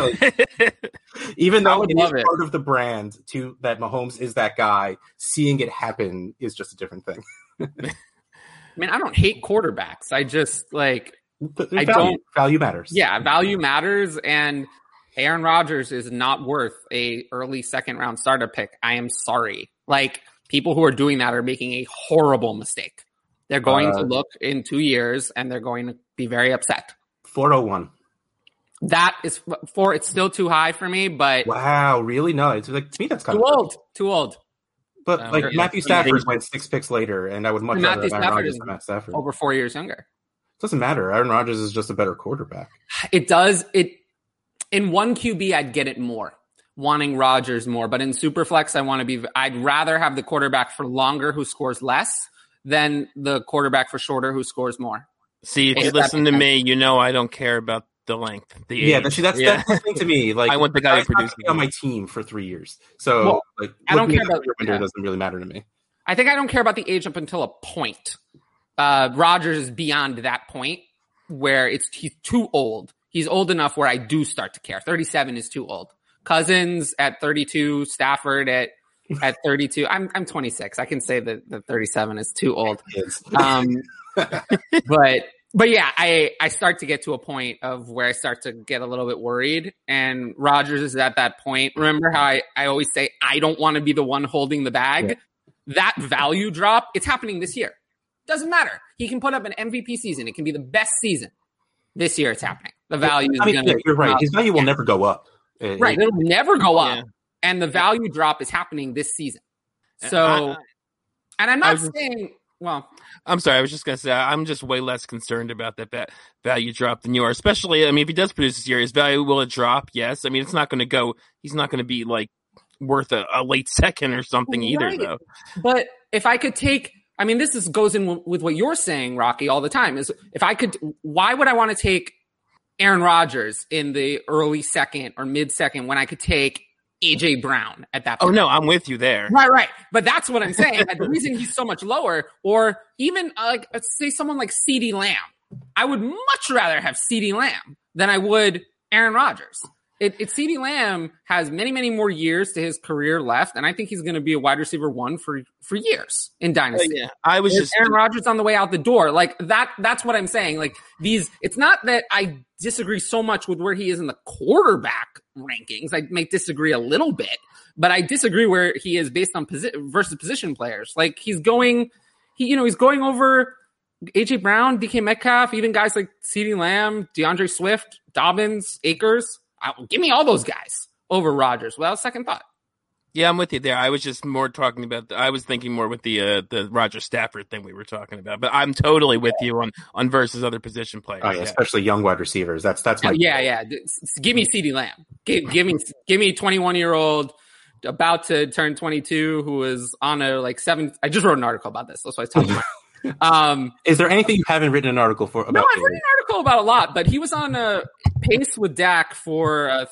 Even though it is part of the brand to that Mahomes is that guy, seeing it happen is just a different thing. I mean, I don't hate quarterbacks. I just value matters. Yeah, value matters, and Aaron Rodgers is not worth a early second round starter pick. I am sorry. Like, people who are doing that are making a horrible mistake. They're going to look in 2 years and they're going to be very upset. 401. That is it's still too high for me, but wow, really? No, it's like, to me that's kind of too old. But Matthew Stafford went 6 picks later, and I would much rather have Aaron Rodgers than Matt Stafford. Over 4 years younger. Doesn't matter. Aaron Rodgers is just a better quarterback. It does. In one QB, I'd get it more, wanting Rodgers more. But in Superflex, I'd rather have the quarterback for longer who scores less than the quarterback for shorter who scores more. See, if you listen to me, you know I don't care about the length. That's the thing to me. Like, I want the guy who produces on my team for 3 years. So I don't care about your window. Doesn't really matter to me. I think I don't care about the age up until a point. Rodgers is beyond that point where he's too old. He's old enough where I do start to care. 37 is too old. Cousins at 32, Stafford at at 32. I'm 26. I can say that 37 is too old. But yeah, I start to get to a point of where I start to get a little bit worried, and Rodgers is at that point. Remember how I always say I don't want to be the one holding the bag? Yeah. That value drop, it's happening this year. Doesn't matter. He can put up an MVP season. It can be the best season. This year it's happening. The value is going to... You're right. His value will never go up. Right. It'll never go up. And the value drop is happening this season. So, and I'm not saying... Well, I'm sorry. I was just going to say, I'm just way less concerned about that value drop than you are. Especially, I mean, if he does produce this year, his value, will it drop? Yes. I mean, it's not going to go, he's not going to be like worth a late second or something either, though. But if I could take, I mean, this goes in with what you're saying, Rocky, all the time, is if I could, why would I want to take Aaron Rodgers in the early second or mid second when I could take AJ Brown at that point? Oh, no, I'm with you there. Right. But that's what I'm saying. The reason he's so much lower, or even say someone like CeeDee Lamb. I would much rather have CeeDee Lamb than I would Aaron Rodgers. CeeDee Lamb has many, many more years to his career left, and I think he's going to be a wide receiver one for years in Dynasty. Yeah. I was just Aaron Rodgers on the way out the door. Like that's what I'm saying. Like it's not that I disagree so much with where he is in the quarterback rankings. I may disagree a little bit, but I disagree where he is based on versus position players. Like he's going over AJ Brown, DK Metcalf, even guys like CeeDee Lamb, DeAndre Swift, Dobbins, Akers. Give me all those guys over Rodgers without second thought. Yeah, I'm with you there. I was just more talking about. I was thinking more with the Roger Stafford thing we were talking about. But I'm totally with you on versus other position players. Oh yeah, especially young wide receivers. That's my yeah. Give me CeeDee Lamb. Give me 21-year-old about to turn 22 who is on a 7. I just wrote an article about this. That's why I was talking about. Is there anything you haven't written an article for about? No, I've written an article about a lot, but he was on a pace with Dak for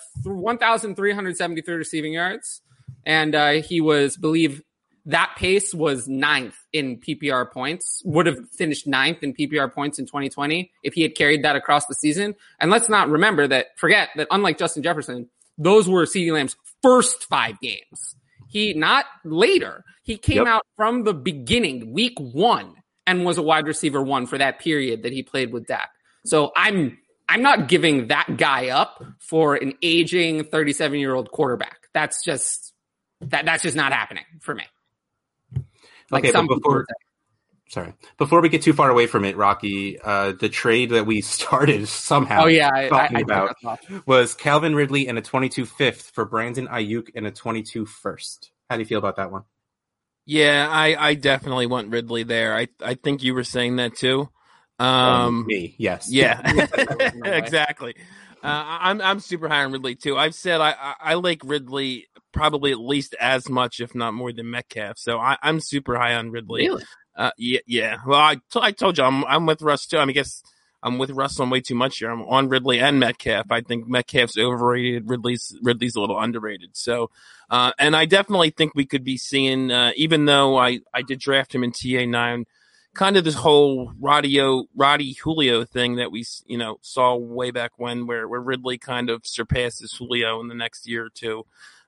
1,373 receiving yards, and he was, believe that pace was 9th in PPR points. Would have finished 9th in PPR points in 2020 if he had carried that across the season. And let's not forget that unlike Justin Jefferson, those were CeeDee Lamb's first 5 games. Not later. He came out from the beginning, week 1. And was a wide receiver 1 for that period that he played with Dak. So I'm not giving that guy up for an aging 37-year-old quarterback. That's just not happening for me. Okay, before we get too far away from it, Rocky, the trade that we started somehow talking about was Calvin Ridley and a 22 fifth for Brandon Ayuk and a 22 first. How do you feel about that one? Yeah, I definitely want Ridley there. I think you were saying that too. Me, yes. Yeah, exactly. I'm super high on Ridley too. I've said I like Ridley probably at least as much, if not more, than Metcalf. So I'm super high on Ridley. Really? Yeah. Well, I told you I'm with Russ too. I mean, I guess I'm with Russ on way too much here. I'm on Ridley and Metcalf. I think Metcalf's overrated. Ridley's a little underrated. So, and I definitely think we could be seeing, even though I did draft him in TA9, kind of this whole Roddy Julio thing that we, saw way back when, where Ridley kind of surpasses Julio in the next year or two.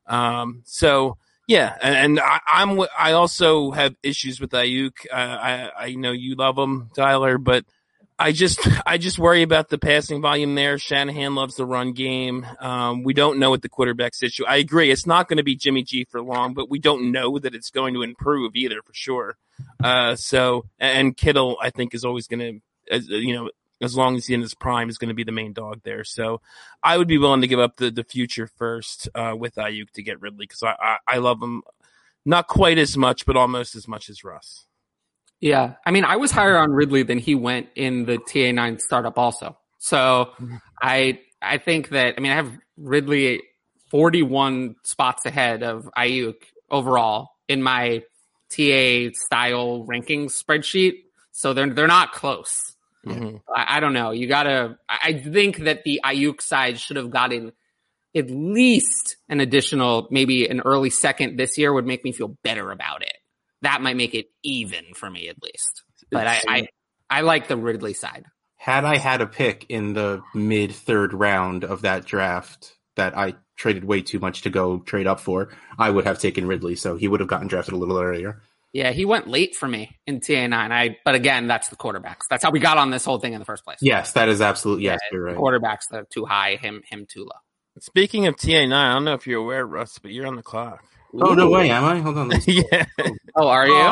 So yeah, and I also have issues with Ayuk. I know you love him, Tyler, but I just worry about the passing volume there. Shanahan loves the run game. We don't know what the quarterback situation. I agree. It's not going to be Jimmy G for long, but we don't know that it's going to improve either for sure. So, and Kittle, I think, is always going to, as long as he's in his prime, is going to be the main dog there. So I would be willing to give up the future first, with Ayuk to get Ridley. Cause I love him not quite as much, but almost as much as Russ. Yeah. I mean, I was higher on Ridley than he went in the TA9 startup also. So I think that, I have Ridley 41 spots ahead of Ayuk overall in my TA style rankings spreadsheet. So they're not close. Mm-hmm. I don't know. I think that the Ayuk side should have gotten at least an additional, maybe an early second this year would make me feel better about it. That might make it even for me at least. But I like the Ridley side. Had I had a pick in the mid-third round of that draft, that I traded way too much to go trade up for, I would have taken Ridley. So he would have gotten drafted a little earlier. Yeah, he went late for me in TA9. But again, that's the quarterbacks. That's how we got on this whole thing in the first place. Yes, that is absolutely, yes, you're right. Quarterbacks are too high, him too low. Speaking of TA9, I don't know if you're aware, Russ, but you're on the clock. Oh, no way, am I? Hold on. Yeah. Oh, are you?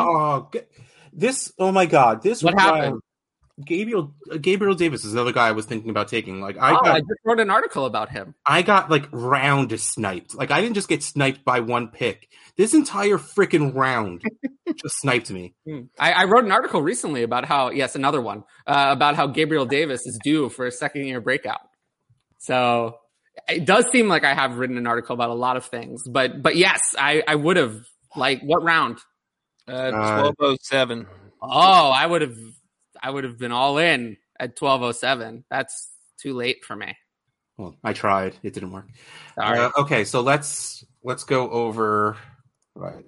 Oh my God. What happened? Gabriel Davis is another guy I was thinking about taking. Like I just wrote an article about him. I got like round sniped. Like I didn't just get sniped by one pick. This entire freaking round just sniped me. I wrote an article recently about how about how Gabriel Davis is due for a second year breakout. So it does seem like I have written an article about a lot of things, but yes, I would have. Like what round? 1207. Oh, I would have been all in at 1207. That's too late for me. Well, I tried. It didn't work. Sorry. Okay, so let's go over. Right.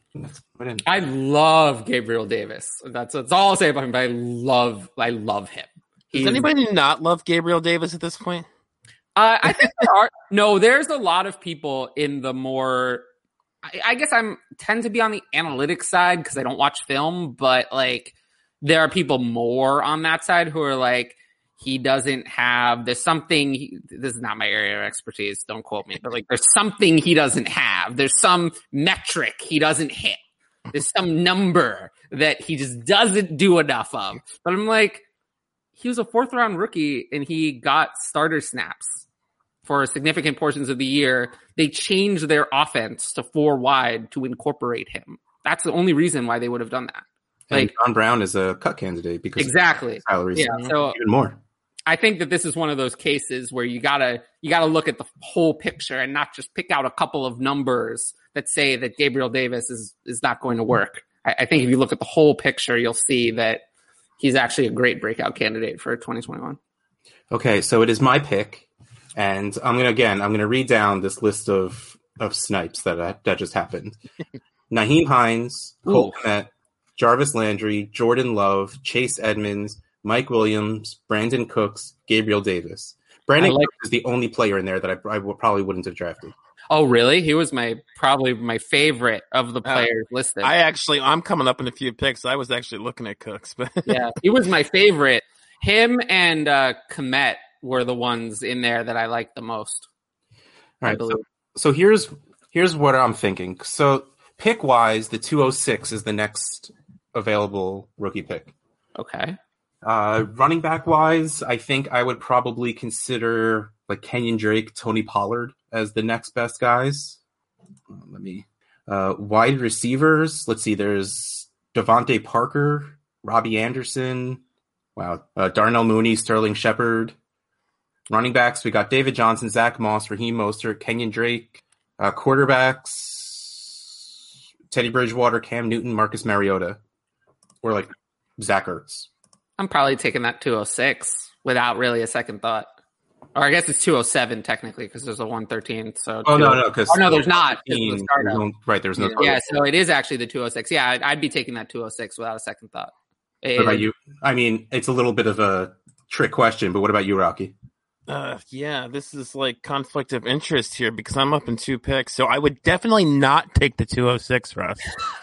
I love Gabriel Davis. That's all I'll say about him. But I love him. Does anybody not love Gabriel Davis at this point? I think there are. No, there's a lot of people in the more. I guess tend to be on the analytics side because I don't watch film, but like there are people more on that side who are like, he doesn't have, there's something, this is not my area of expertise, don't quote me, but like there's something he doesn't have. There's some metric he doesn't hit. There's some number that he just doesn't do enough of. But I'm like, he was a 4th round rookie and he got starter snaps for significant portions of the year. They changed their offense to 4 wide to incorporate him. That's the only reason why they would have done that. And John Brown is a cut candidate because exactly. Salaries. Yeah, so even more. I think that this is one of those cases where you gotta look at the whole picture and not just pick out a couple of numbers that say that Gabriel Davis is not going to work. I think if you look at the whole picture, you'll see that he's actually a great breakout candidate for 2021. Okay, so it is my pick. And I'm gonna read down this list of snipes that just happened. Nyheim Hines, Cole Kmet, Jarvis Landry, Jordan Love, Chase Edmonds, Mike Williams, Brandon Cooks, Gabriel Davis. Brandon Cooks is the only player in there that I probably wouldn't have drafted. Oh, really? He was probably my favorite of the players listed. I'm coming up in a few picks. I was actually looking at Cooks, but yeah, he was my favorite. Him and Kmet were the ones in there that I liked the most. All right. So here's what I'm thinking. So pick wise, the 206 is the next available rookie pick. Okay. Running back wise, I think I would probably consider like Kenyon Drake, Tony Pollard as the next best guys. Wide receivers. Let's see. There's Devontae Parker, Robbie Anderson. Wow. Darnell Mooney, Sterling Shepard. Running backs, we got David Johnson, Zach Moss, Raheem Mostert, Kenyon Drake. Quarterbacks, Teddy Bridgewater, Cam Newton, Marcus Mariota. Or like Zach Ertz. I'm probably taking that 206 without really a second thought. Or I guess it's 207 technically because there's a 113. So no, there's not. Right, there's no. Yeah, so it is actually the 206. Yeah, I'd be taking that 206 without a second thought. What about you? I mean, it's a little bit of a trick question, but what about you, Rocky? Yeah, this is like conflict of interest here because I'm up in 2 picks. So I would definitely not take the 206, Russ.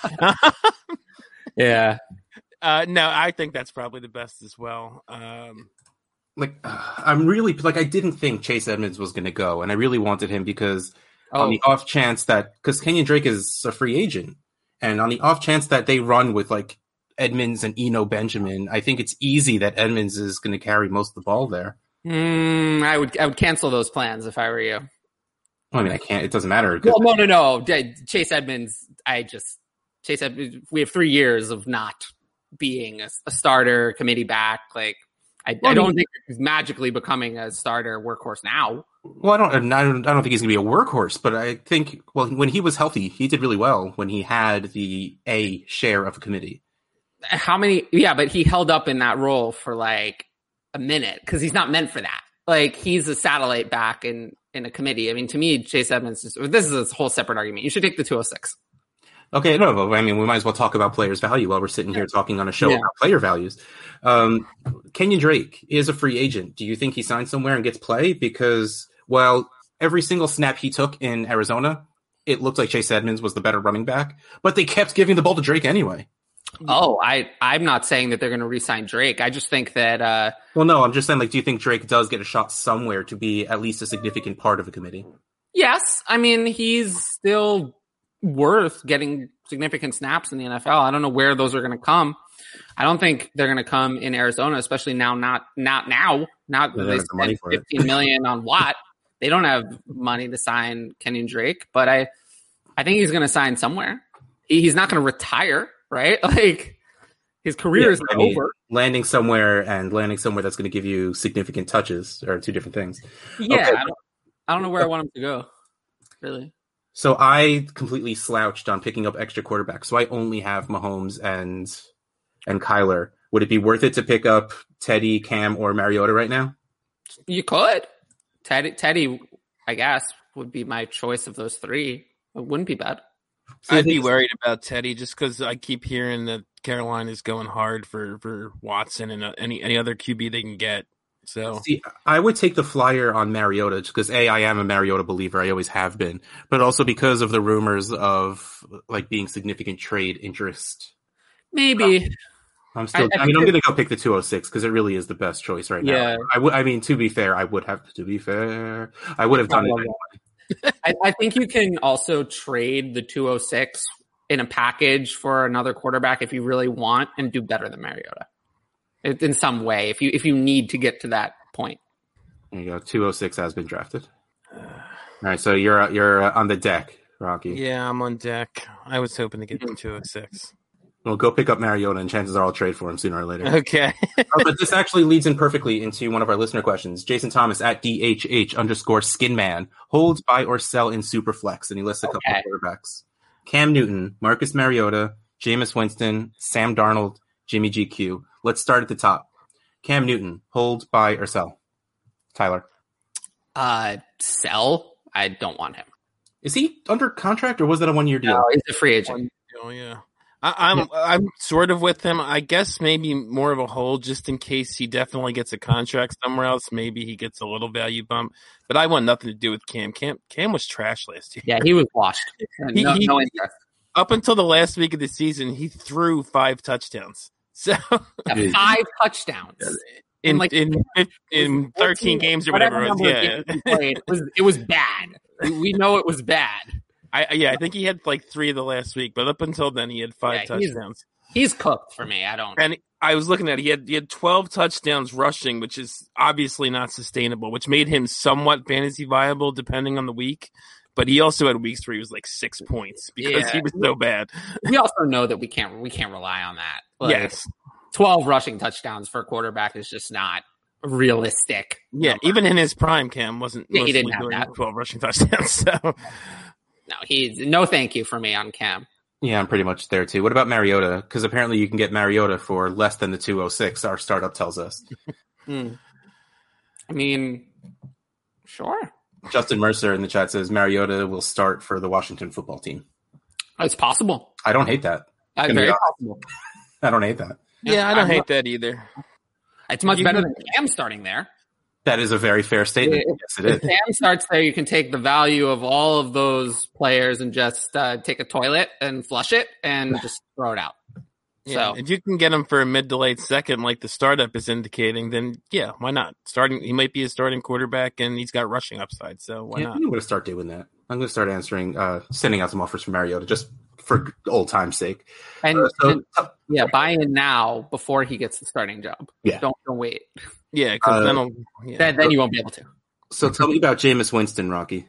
Yeah. No, I think that's probably the best as well. I'm really like, I didn't think Chase Edmonds was going to go, and I really wanted him because on the off chance that, because Kenyon Drake is a free agent, and on the off chance that they run with like Edmonds and Eno Benjamin, I think it's easy that Edmonds is going to carry most of the ball there. I would cancel those plans if I were you. Well, I mean, I can't. It doesn't matter. Well, no. Chase Edmonds. We have 3 years of not being a starter, committee back. Like, I don't think he's magically becoming a starter workhorse now. Well, I don't think he's going to be a workhorse, but I think when he was healthy, he did really well when he had the A share of a committee. How many? Yeah, but he held up in that role for like a minute because he's not meant for that. Like, he's a satellite back in a committee. I mean, to me, Chase Edmonds, this is a whole separate argument. You should take the 206. Okay, no, I mean, we might as well talk about players' value while we're sitting here talking on a show about player values. Kenyon Drake is a free agent. Do you think he signs somewhere and gets play? Because, well, every single snap he took in Arizona, it looked like Chase Edmonds was the better running back, but they kept giving the ball to Drake anyway. Oh, I'm not saying that they're going to re-sign Drake. I just think that. Well, no, I'm just saying, like, do you think Drake does get a shot somewhere to be at least a significant part of a committee? Yes, I mean he's still worth getting significant snaps in the NFL. I don't know where those are going to come. I don't think they're going to come in Arizona, especially now. Not now. Not They they don't have the money spent for it. $15 million on Watt. They don't have money to sign Kenyon Drake, but I think he's going to sign somewhere. He's not going to retire, right? Like his career is I mean, over. landing somewhere and landing somewhere that's going to give you significant touches are two different things. Yeah, Okay. I don't know where I want him to go. Really. So I completely slouched on picking up extra quarterbacks. So I only have Mahomes and Kyler. Would it be worth it to pick up Teddy, Cam, or Mariota right now? You could. Teddy, I guess, would be my choice of those three. It wouldn't be bad. See, I I'd be think- worried about Teddy just because I keep hearing that Carolina is going hard for Watson and any other QB they can get. So See, I would take the flyer on Mariota just because I am a Mariota believer. I always have been, but also because of the rumors of like being significant trade interest. Maybe. I'm still. I I'm think going to go pick the 206 because it really is the best choice right Yeah. now. I mean, to be fair, I would have done it anyway. I think you can also trade the 206 in a package for another quarterback if you really want and do better than Mariota in some way. If you need to get to that point. There you go. 206 has been drafted. All right, so you're on the deck, Rocky. yeah, I'm on deck. I was hoping to get the 206. Well, go pick up Mariota, and chances are I'll trade for him sooner or later. Okay. But this actually leads in perfectly into one of our listener questions. Jason Thomas at DHH_Skinman holds, buy, or sell in Superflex, and he lists a couple of quarterbacks: Cam Newton, Marcus Mariota, Jameis Winston, Sam Darnold, Jimmy GQ. Let's start at the top. Cam Newton, hold, buy, or sell? Tyler. Sell. I don't want him. Is he under contract, or was that a one-year deal? No, he's a free agent. Oh yeah. I'm sort of with him. I guess maybe more of a hold just in case he definitely gets a contract somewhere else. Maybe he gets a little value bump. But I want nothing to do with Cam. Cam was trash last year. Yeah, he was washed. No interest. Up until the last week of the season, he threw 5 touchdowns. So Yeah, 5 touchdowns. in like- 13 games or whatever it was. number of Yeah. games he played, it was bad. We know it was bad. I think he had like 3 of the last week, but up until then he had 5 Yeah, touchdowns. He's cooked for me. I don't. And I was looking at it. He had 12 touchdowns rushing, which is obviously not sustainable, which made him somewhat fantasy viable depending on the week. But he also had weeks where he was like 6 points because he was so bad. We also know that we can't rely on that. Like, Yes. 12 rushing touchdowns for a quarterback is just not realistic. Yeah, number. even in his prime, Cam wasn't Yeah, he mostly didn't have doing that. 12 rushing touchdowns. So No, he's no thank you for me on Cam. Yeah, I'm pretty much there too. What about Mariota? Because apparently you can get Mariota for less than the 206. Our startup tells us. I mean, sure. Justin Mercer in the chat says Mariota will start for the Washington football team. It's possible. I don't hate that. Very honest. possible. I don't hate that. yeah, I don't hate that either. It's much better than Cam starting there. That is a very fair statement. Yes, it If is. Cam starts there, you can take the value of all of those players and just take a toilet and flush it and just throw it out. Yeah, So if you can get him for a mid to late second, like the startup is indicating, then yeah, why not? He might be a starting quarterback, and he's got rushing upside, so why Yeah, not? I'm going to start doing that. I'm going to start sending out some offers for Mariota just for old time's sake. and So, yeah, buy in now before he gets the starting job. Yeah. Don't wait. Yeah, because Then you won't be able to. so tell me about Jameis Winston, Rocky.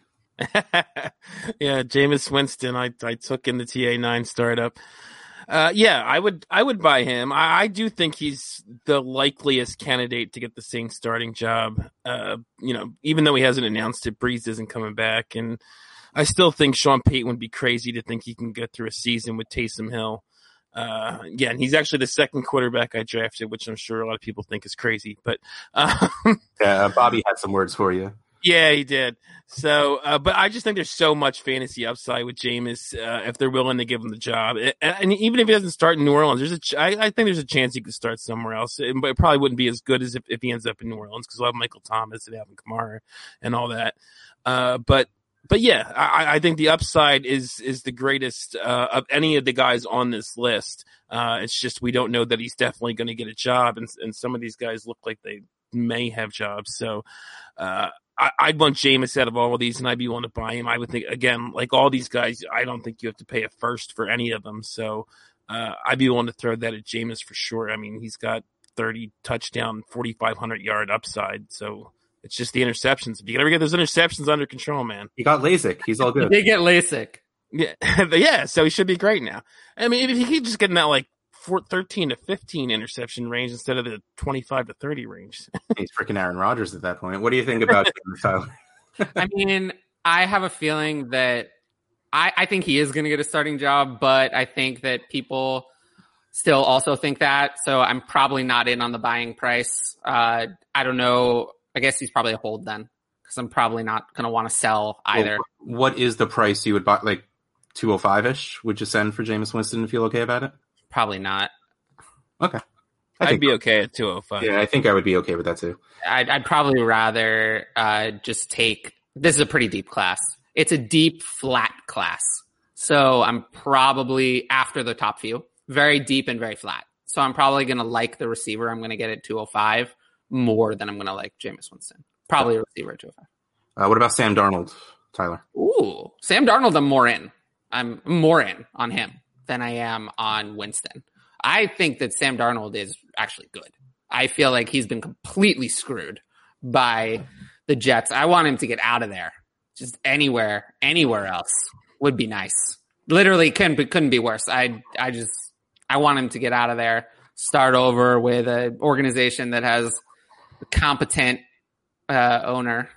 yeah, Jameis Winston. I took in the TA9 startup. Yeah, I would buy him. I do think he's the likeliest candidate to get the Saints starting job. Even though he hasn't announced it, Breeze isn't coming back, and I still think Sean Payton would be crazy to think he can get through a season with Taysom Hill. And he's actually the second quarterback I drafted, which I'm sure a lot of people think is crazy. But Bobby had some words for you. Yeah, he did. So, but I just think there's so much fantasy upside with Jameis if they're willing to give him the job. And even if he doesn't start in New Orleans, I think there's a chance he could start somewhere else. But it probably wouldn't be as good as if he ends up in New Orleans because we'll have Michael Thomas and Alvin Kamara and all that. But yeah, I think the upside is the greatest of any of the guys on this list. It's just we don't know that he's definitely going to get a job, and some of these guys look like they may have jobs. So I'd want Jameis out of all of these, and I'd be willing to buy him. I would think, again, like all these guys, I don't think you have to pay a first for any of them. So I'd be willing to throw that at Jameis for sure. I mean, he's got 30 touchdown, 4,500 yard upside. So it's just the interceptions. If you ever get those interceptions under control, man. He got LASIK. He's all good. They get LASIK. Yeah, yeah. So he should be great now. I mean, if he keeps just getting that like 13 to 15 interception range instead of the 25 to 30 range. He's freaking Aaron Rodgers at that point. What do you think about Tyler? I mean, I have a feeling that I think he is going to get a starting job, but I think that people still also think that. So I'm probably not in on the buying price. I don't know. I guess he's probably a hold then because I'm probably not going to want to sell either. Well, what is the price you would buy? Like 205-ish? Would you send for Jameis Winston and feel okay about it? Probably not. Okay. I'd be okay at 205. Yeah, I think I would be okay with that too. I'd probably rather just take. This is a pretty deep class. It's a deep, flat class. So I'm probably after the top few, very deep and very flat. So I'm probably going to like the receiver I'm going to get at 205 more than I'm going to like Jameis Winston. Probably a receiver at 205. What about Sam Darnold, Tyler? Ooh, Sam Darnold, I'm more in. I'm more in on him than I am on Winston. I think that Sam Darnold is actually good. I feel like he's been completely screwed by the Jets. I want him to get out of there. Just anywhere else would be nice. Literally couldn't be worse. I want him to get out of there, start over with an organization that has a competent owner.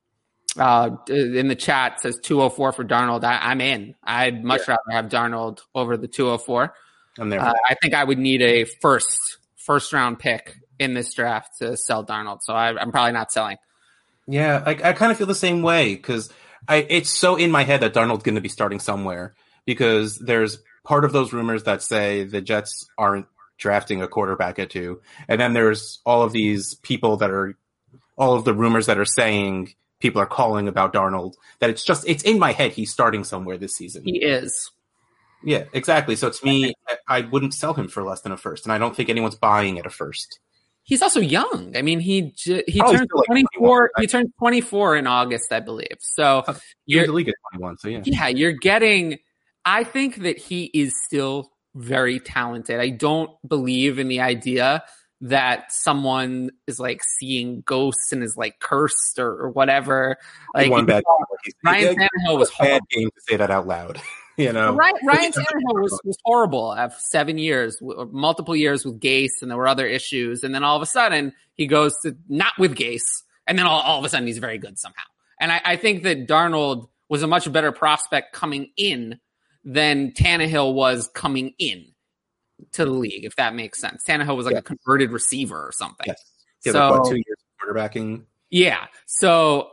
In the chat says 204 for Darnold. I'm in. I'd much rather have Darnold over the 204. I'm there. I think I would need a first round pick in this draft to sell Darnold. So I'm probably not selling. Yeah, I kind of feel the same way because it's so in my head that Darnold's going to be starting somewhere because there's part of those rumors that say the Jets aren't drafting a quarterback at 2. And then there's all of these people all of the rumors that are saying people are calling about Darnold, that it's in my head he's starting somewhere this season. He is. Yeah, exactly. So to me, I wouldn't sell him for less than a first, and I don't think anyone's buying at a first. He's also young. I mean, he turned 24. He turned 24 in August, I believe. So you're the league at 21. So yeah. Yeah, you're getting. I think that he is still very talented. I don't believe in the idea that someone is like seeing ghosts and is like cursed or whatever. Like one bad Ryan Tannehill was horrible. Bad game to say that out loud. You know, Ryan Tannehill was horrible. After 7 years, multiple years with Gase, and there were other issues. And then all of a sudden, he goes to not with Gase, and then all of a sudden, he's very good somehow. And I think that Darnold was a much better prospect coming in than Tannehill was coming in to the league, if that makes sense. Tannehill was like a converted receiver or something. Yes. Yeah, so, like 2 years of quarterbacking. Yeah. So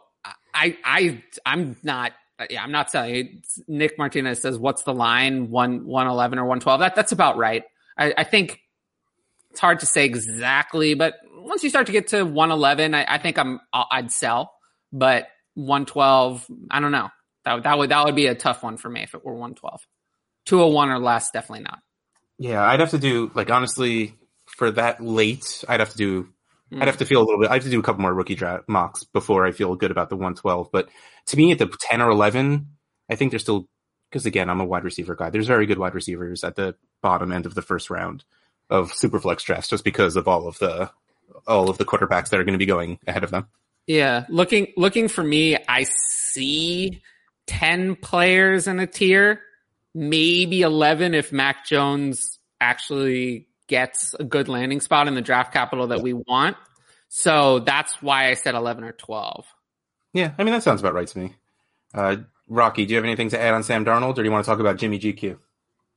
I'm not. Yeah, I'm not selling. Nick Martinez says, "What's the line? 111 or 112?" That's about right. I think it's hard to say exactly, but once you start to get to 111, I think I'd sell. But 112, I don't know. That would be a tough one for me if it were 112. 201 or less, definitely not. Yeah, I'd have to do honestly for that late. I'd have to feel a little bit. I have to do a couple more rookie draft mocks before I feel good about the 112. But to me, at the 10 or 11, I think there's still, because again, I'm a wide receiver guy. There's very good wide receivers at the bottom end of the first round of Superflex drafts, just because of all of the quarterbacks that are going to be going ahead of them. Yeah, looking for me, I see 10 players in a tier, maybe 11 if Mac Jones actually gets a good landing spot in the draft capital that we want. So that's why I said 11 or 12. Yeah, I mean, that sounds about right to me. Rocky, do you have anything to add on Sam Darnold, or do you want to talk about Jimmy GQ?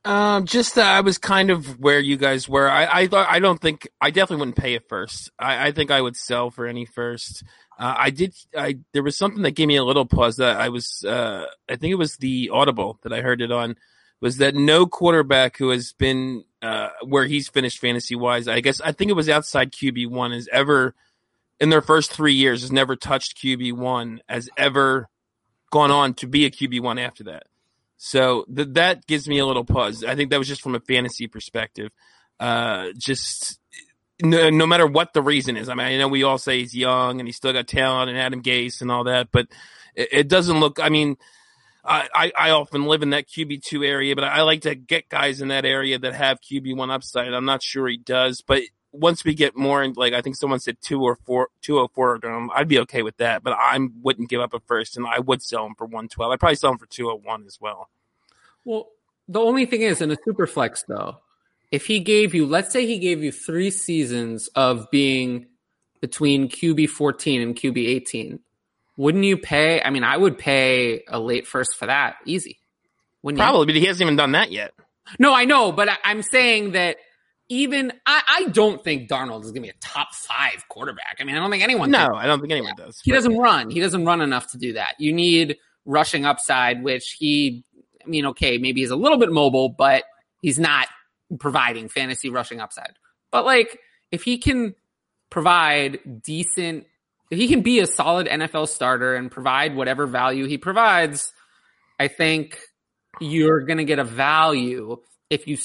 I was kind of where you guys were. I definitely wouldn't pay it first. I think I would sell for any first. There was something that gave me a little pause that I think it was the Audible that I heard it on, was that no quarterback who has been, where he's finished fantasy wise, I think it was outside QB1 has ever, in their first 3 years, has never touched QB1, has ever gone on to be a QB1 after that. So that gives me a little pause. I think that was just from a fantasy perspective. Just no matter what the reason is. I mean, I know we all say he's young and he's still got talent and Adam Gase and all that, but it doesn't look. I mean, I often live in that QB2 area, but I like to get guys in that area that have QB1 upside. I'm not sure he does, but once we get more, like I think someone said 204, I'd be okay with that. But I wouldn't give up a first, and I would sell him for 112. I'd probably sell him for 201 as well. Well, the only thing is, in a super flex though, if he gave you, let's say he gave you 3 seasons of being between QB 14 and QB 18, wouldn't you pay? I mean, I would pay a late first for that, easy. Wouldn't you? Probably, but he hasn't even done that yet. No, I know, but I'm saying that. Even I don't think Darnold is going to be a top 5 quarterback. I mean, I don't think anyone. No, I don't think anyone does. He doesn't run. He doesn't run enough to do that. You need rushing upside, which okay, maybe he's a little bit mobile, but he's not providing fantasy rushing upside. But like, if he can provide decent, if he can be a solid NFL starter and provide whatever value he provides, I think you're going to get a value if you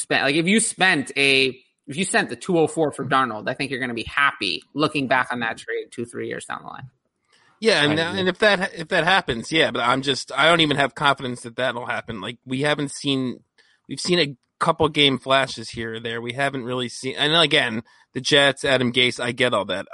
sent the 204 for Darnold. I think you're going to be happy looking back on that trade 2-3 years down the line. Yeah, and if that happens, yeah, but I don't even have confidence that that'll happen. Like we've seen a couple game flashes here or there. We haven't really seen, and again, the Jets, Adam Gase, I get all that.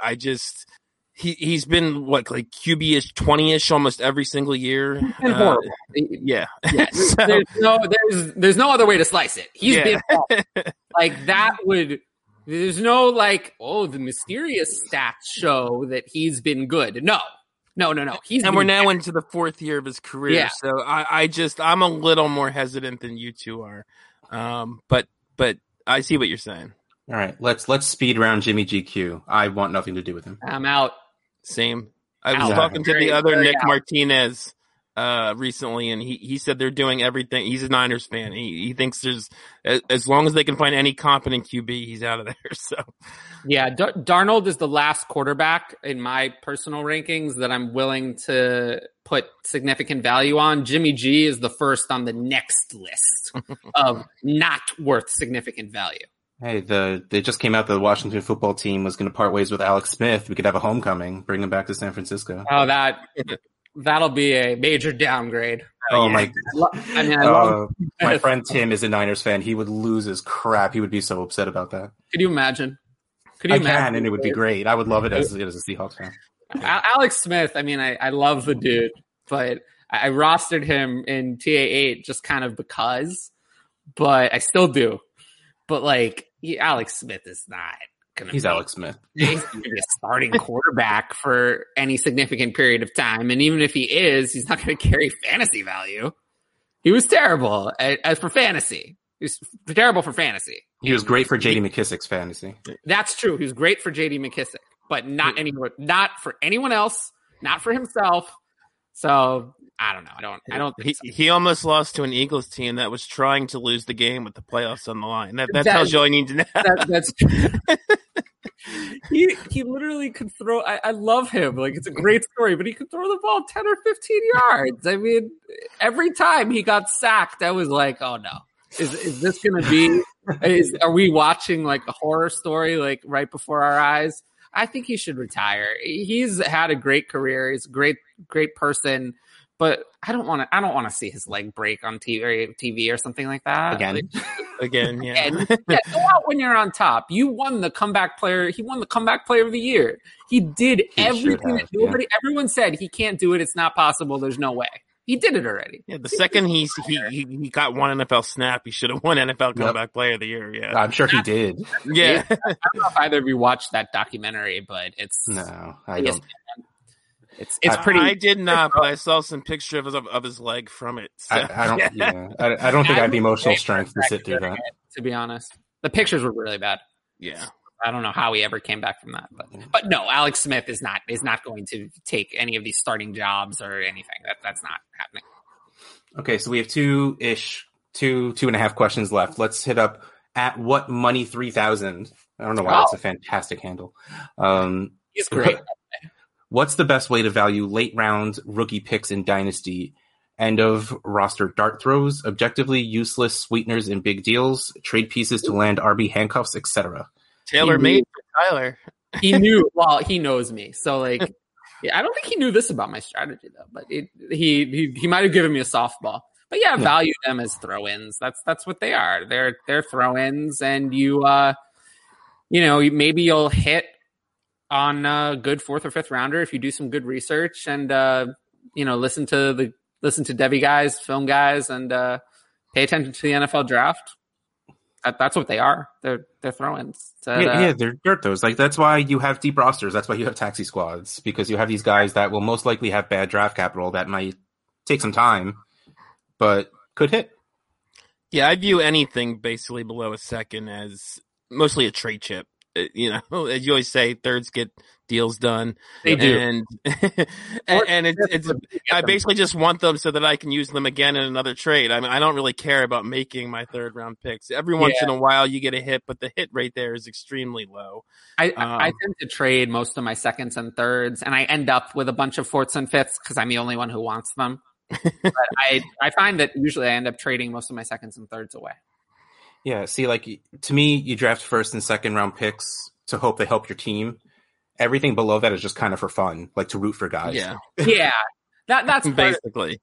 He's been like QB-ish, 20-ish almost every single year. He's been horrible. Yeah. Yes. There's no other way to slice it. He's been horrible. Like that would. There's no the mysterious stats show that he's been good. No. We're now into the 4th year of his career. Yeah. So I'm a little more hesitant than you two are. But I see what you're saying. All right, let's speed round Jimmy GQ. I want nothing to do with him. I'm out. Same. I was talking to the other Nick Martinez recently, and he said they're doing everything. He's a Niners fan. He thinks there's as long as they can find any competent QB, he's out of there. So, yeah, Darnold is the last quarterback in my personal rankings that I'm willing to put significant value on. Jimmy G is the first on the next list of not worth significant value. Hey, they just came out that the Washington football team was going to part ways with Alex Smith. We could have a homecoming, bring him back to San Francisco. Oh, that'll be a major downgrade. Oh my! I mean, I love my friend Tim is a Niners fan. He would lose his crap. He would be so upset about that. Could you imagine? I can, and it would be great. I would love it as a Seahawks fan. Alex Smith. I mean, I love the dude, but I rostered him in TA8 just kind of because. But I still do. But Alex Smith is not going to. He's Alex Smith. He's going to be a starting quarterback for any significant period of time, and even if he is, he's not going to carry fantasy value. He was terrible as for fantasy. He was terrible for fantasy. He was great for J.D. McKissick's fantasy. That's true. He was great for J.D. McKissick, but not for anyone else, not for himself. So I don't know. I don't think so. He almost lost to an Eagles team that was trying to lose the game with the playoffs on the line. That tells you all you need to know. That's he literally could throw. I love him. It's a great story, but he could throw the ball 10 or 15 yards. I mean, every time he got sacked, I was like, oh no. Is this going to be, are we watching a horror story right before our eyes? I think he should retire. He's had a great career. He's a great person, but I don't want to see his leg break on TV or something like that. Again, yeah. Go out when you're on top. You won the comeback player. He won the comeback player of the year. He did everything that everyone said he can't do it. It's not possible. There's no way. He did it already. Yeah, the second he got one NFL snap, he should have won NFL Comeback Player of the Year. Yeah, I'm sure he did. Yeah, I don't know if either of you watched that documentary, but it's no, I don't. It's pretty. I did not, but I saw some picture of his leg from it. So. I don't. Yeah, I don't think I have the emotional strength to sit through that. To be honest, the pictures were really bad. Yeah. I don't know how he ever came back from that, but no, Alex Smith is not going to take any of these starting jobs or anything. That's not happening. Okay, so we have two and a half questions left. Let's hit up at what money 3000. I don't know why that's a fantastic handle. He's great. What's the best way to value late round rookie picks in Dynasty? End of roster dart throws, objectively useless sweeteners in big deals, trade pieces to land RB handcuffs, etc. Taylor made for Tyler. He knew. Well, he knows me, so like, yeah, I don't think he knew this about my strategy though. But he might have given me a softball. But yeah, value them as throw-ins. That's what they are. They're throw-ins, and you maybe you'll hit on a good 4th or 5th rounder if you do some good research and listen to Debbie guys, film guys, and pay attention to the NFL draft. That's what they are. They're throw-ins. They're dirt throws. Like, that's why you have deep rosters. That's why you have taxi squads, because you have these guys that will most likely have bad draft capital that might take some time, but could hit. Yeah, I view anything basically below a second as mostly a trade chip. As you always say, thirds get deals done. They do. And it's I basically just want them so that I can use them again in another trade. I mean, I don't really care about making my 3rd round picks. Every once in a while you get a hit, but the hit rate there is extremely low. I tend to trade most of my 2nds and 3rds, and I end up with a bunch of 4ths and 5ths because I'm the only one who wants them. But I find that usually I end up trading most of my 2nds and 3rds away. Yeah, see, like, to me, you draft 1st and 2nd round picks to hope they help your team. Everything below that is just kind of for fun, like to root for guys. Yeah. Yeah. That's basically.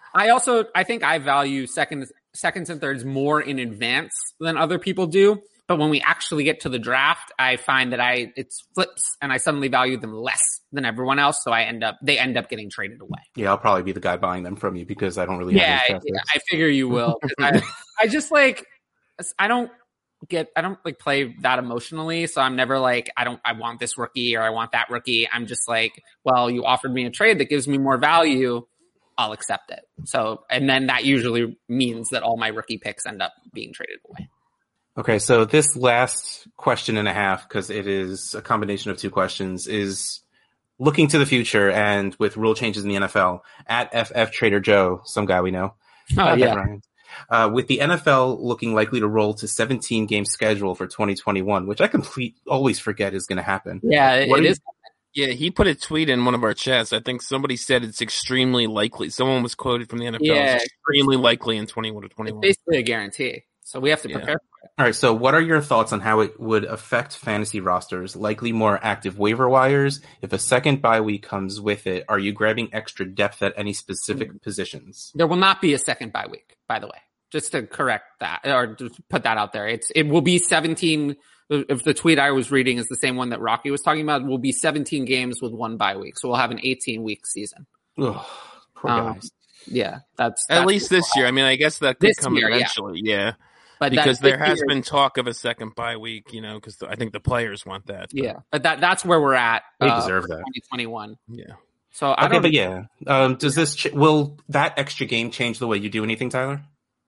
I think I value seconds and 3rds more in advance than other people do. But when we actually get to the draft, I find that it flips and I suddenly value them less than everyone else. So they end up getting traded away. Yeah, I'll probably be the guy buying them from you because I don't really have those draft picks. I figure you will. I just like, I don't like play that emotionally. So I'm never like, I want this rookie or I want that rookie. I'm just like, well, you offered me a trade that gives me more value. I'll accept it. So, and then that usually means that all my rookie picks end up being traded away. Okay. So this last question and a half, because it is a combination of 2 questions, is looking to the future and with rule changes in the NFL at FF Trader Joe, some guy we know. Oh, yeah. With the NFL looking likely to roll to 17 game schedule for 2021, which I always forget is going to happen. Yeah, it is. Yeah, he put a tweet in one of our chats. I think somebody said it's extremely likely. Someone was quoted from the NFL. Yeah, it's extremely likely in 2021. It's basically a guarantee. So we have to prepare for it. All right. So what are your thoughts on how it would affect fantasy rosters? Likely more active waiver wires. If a second bye week comes with it, are you grabbing extra depth at any specific positions? There will not be a second bye week, by the way. Just to correct that or to put that out there. It will be 17. If the tweet I was reading is the same one that Rocky was talking about, it will be 17 games with 1 bye week. So we'll have an 18-week season. Ugh, poor guys. Yeah, that's at least this year. I mean, I guess that could come eventually. Yeah. But because there has been talk of a second bye week, because I think the players want that. But. Yeah, but that's where we're at. They deserve that. 2021. Yeah. So I don't. But yeah, does this will that extra game change the way you do anything, Tyler?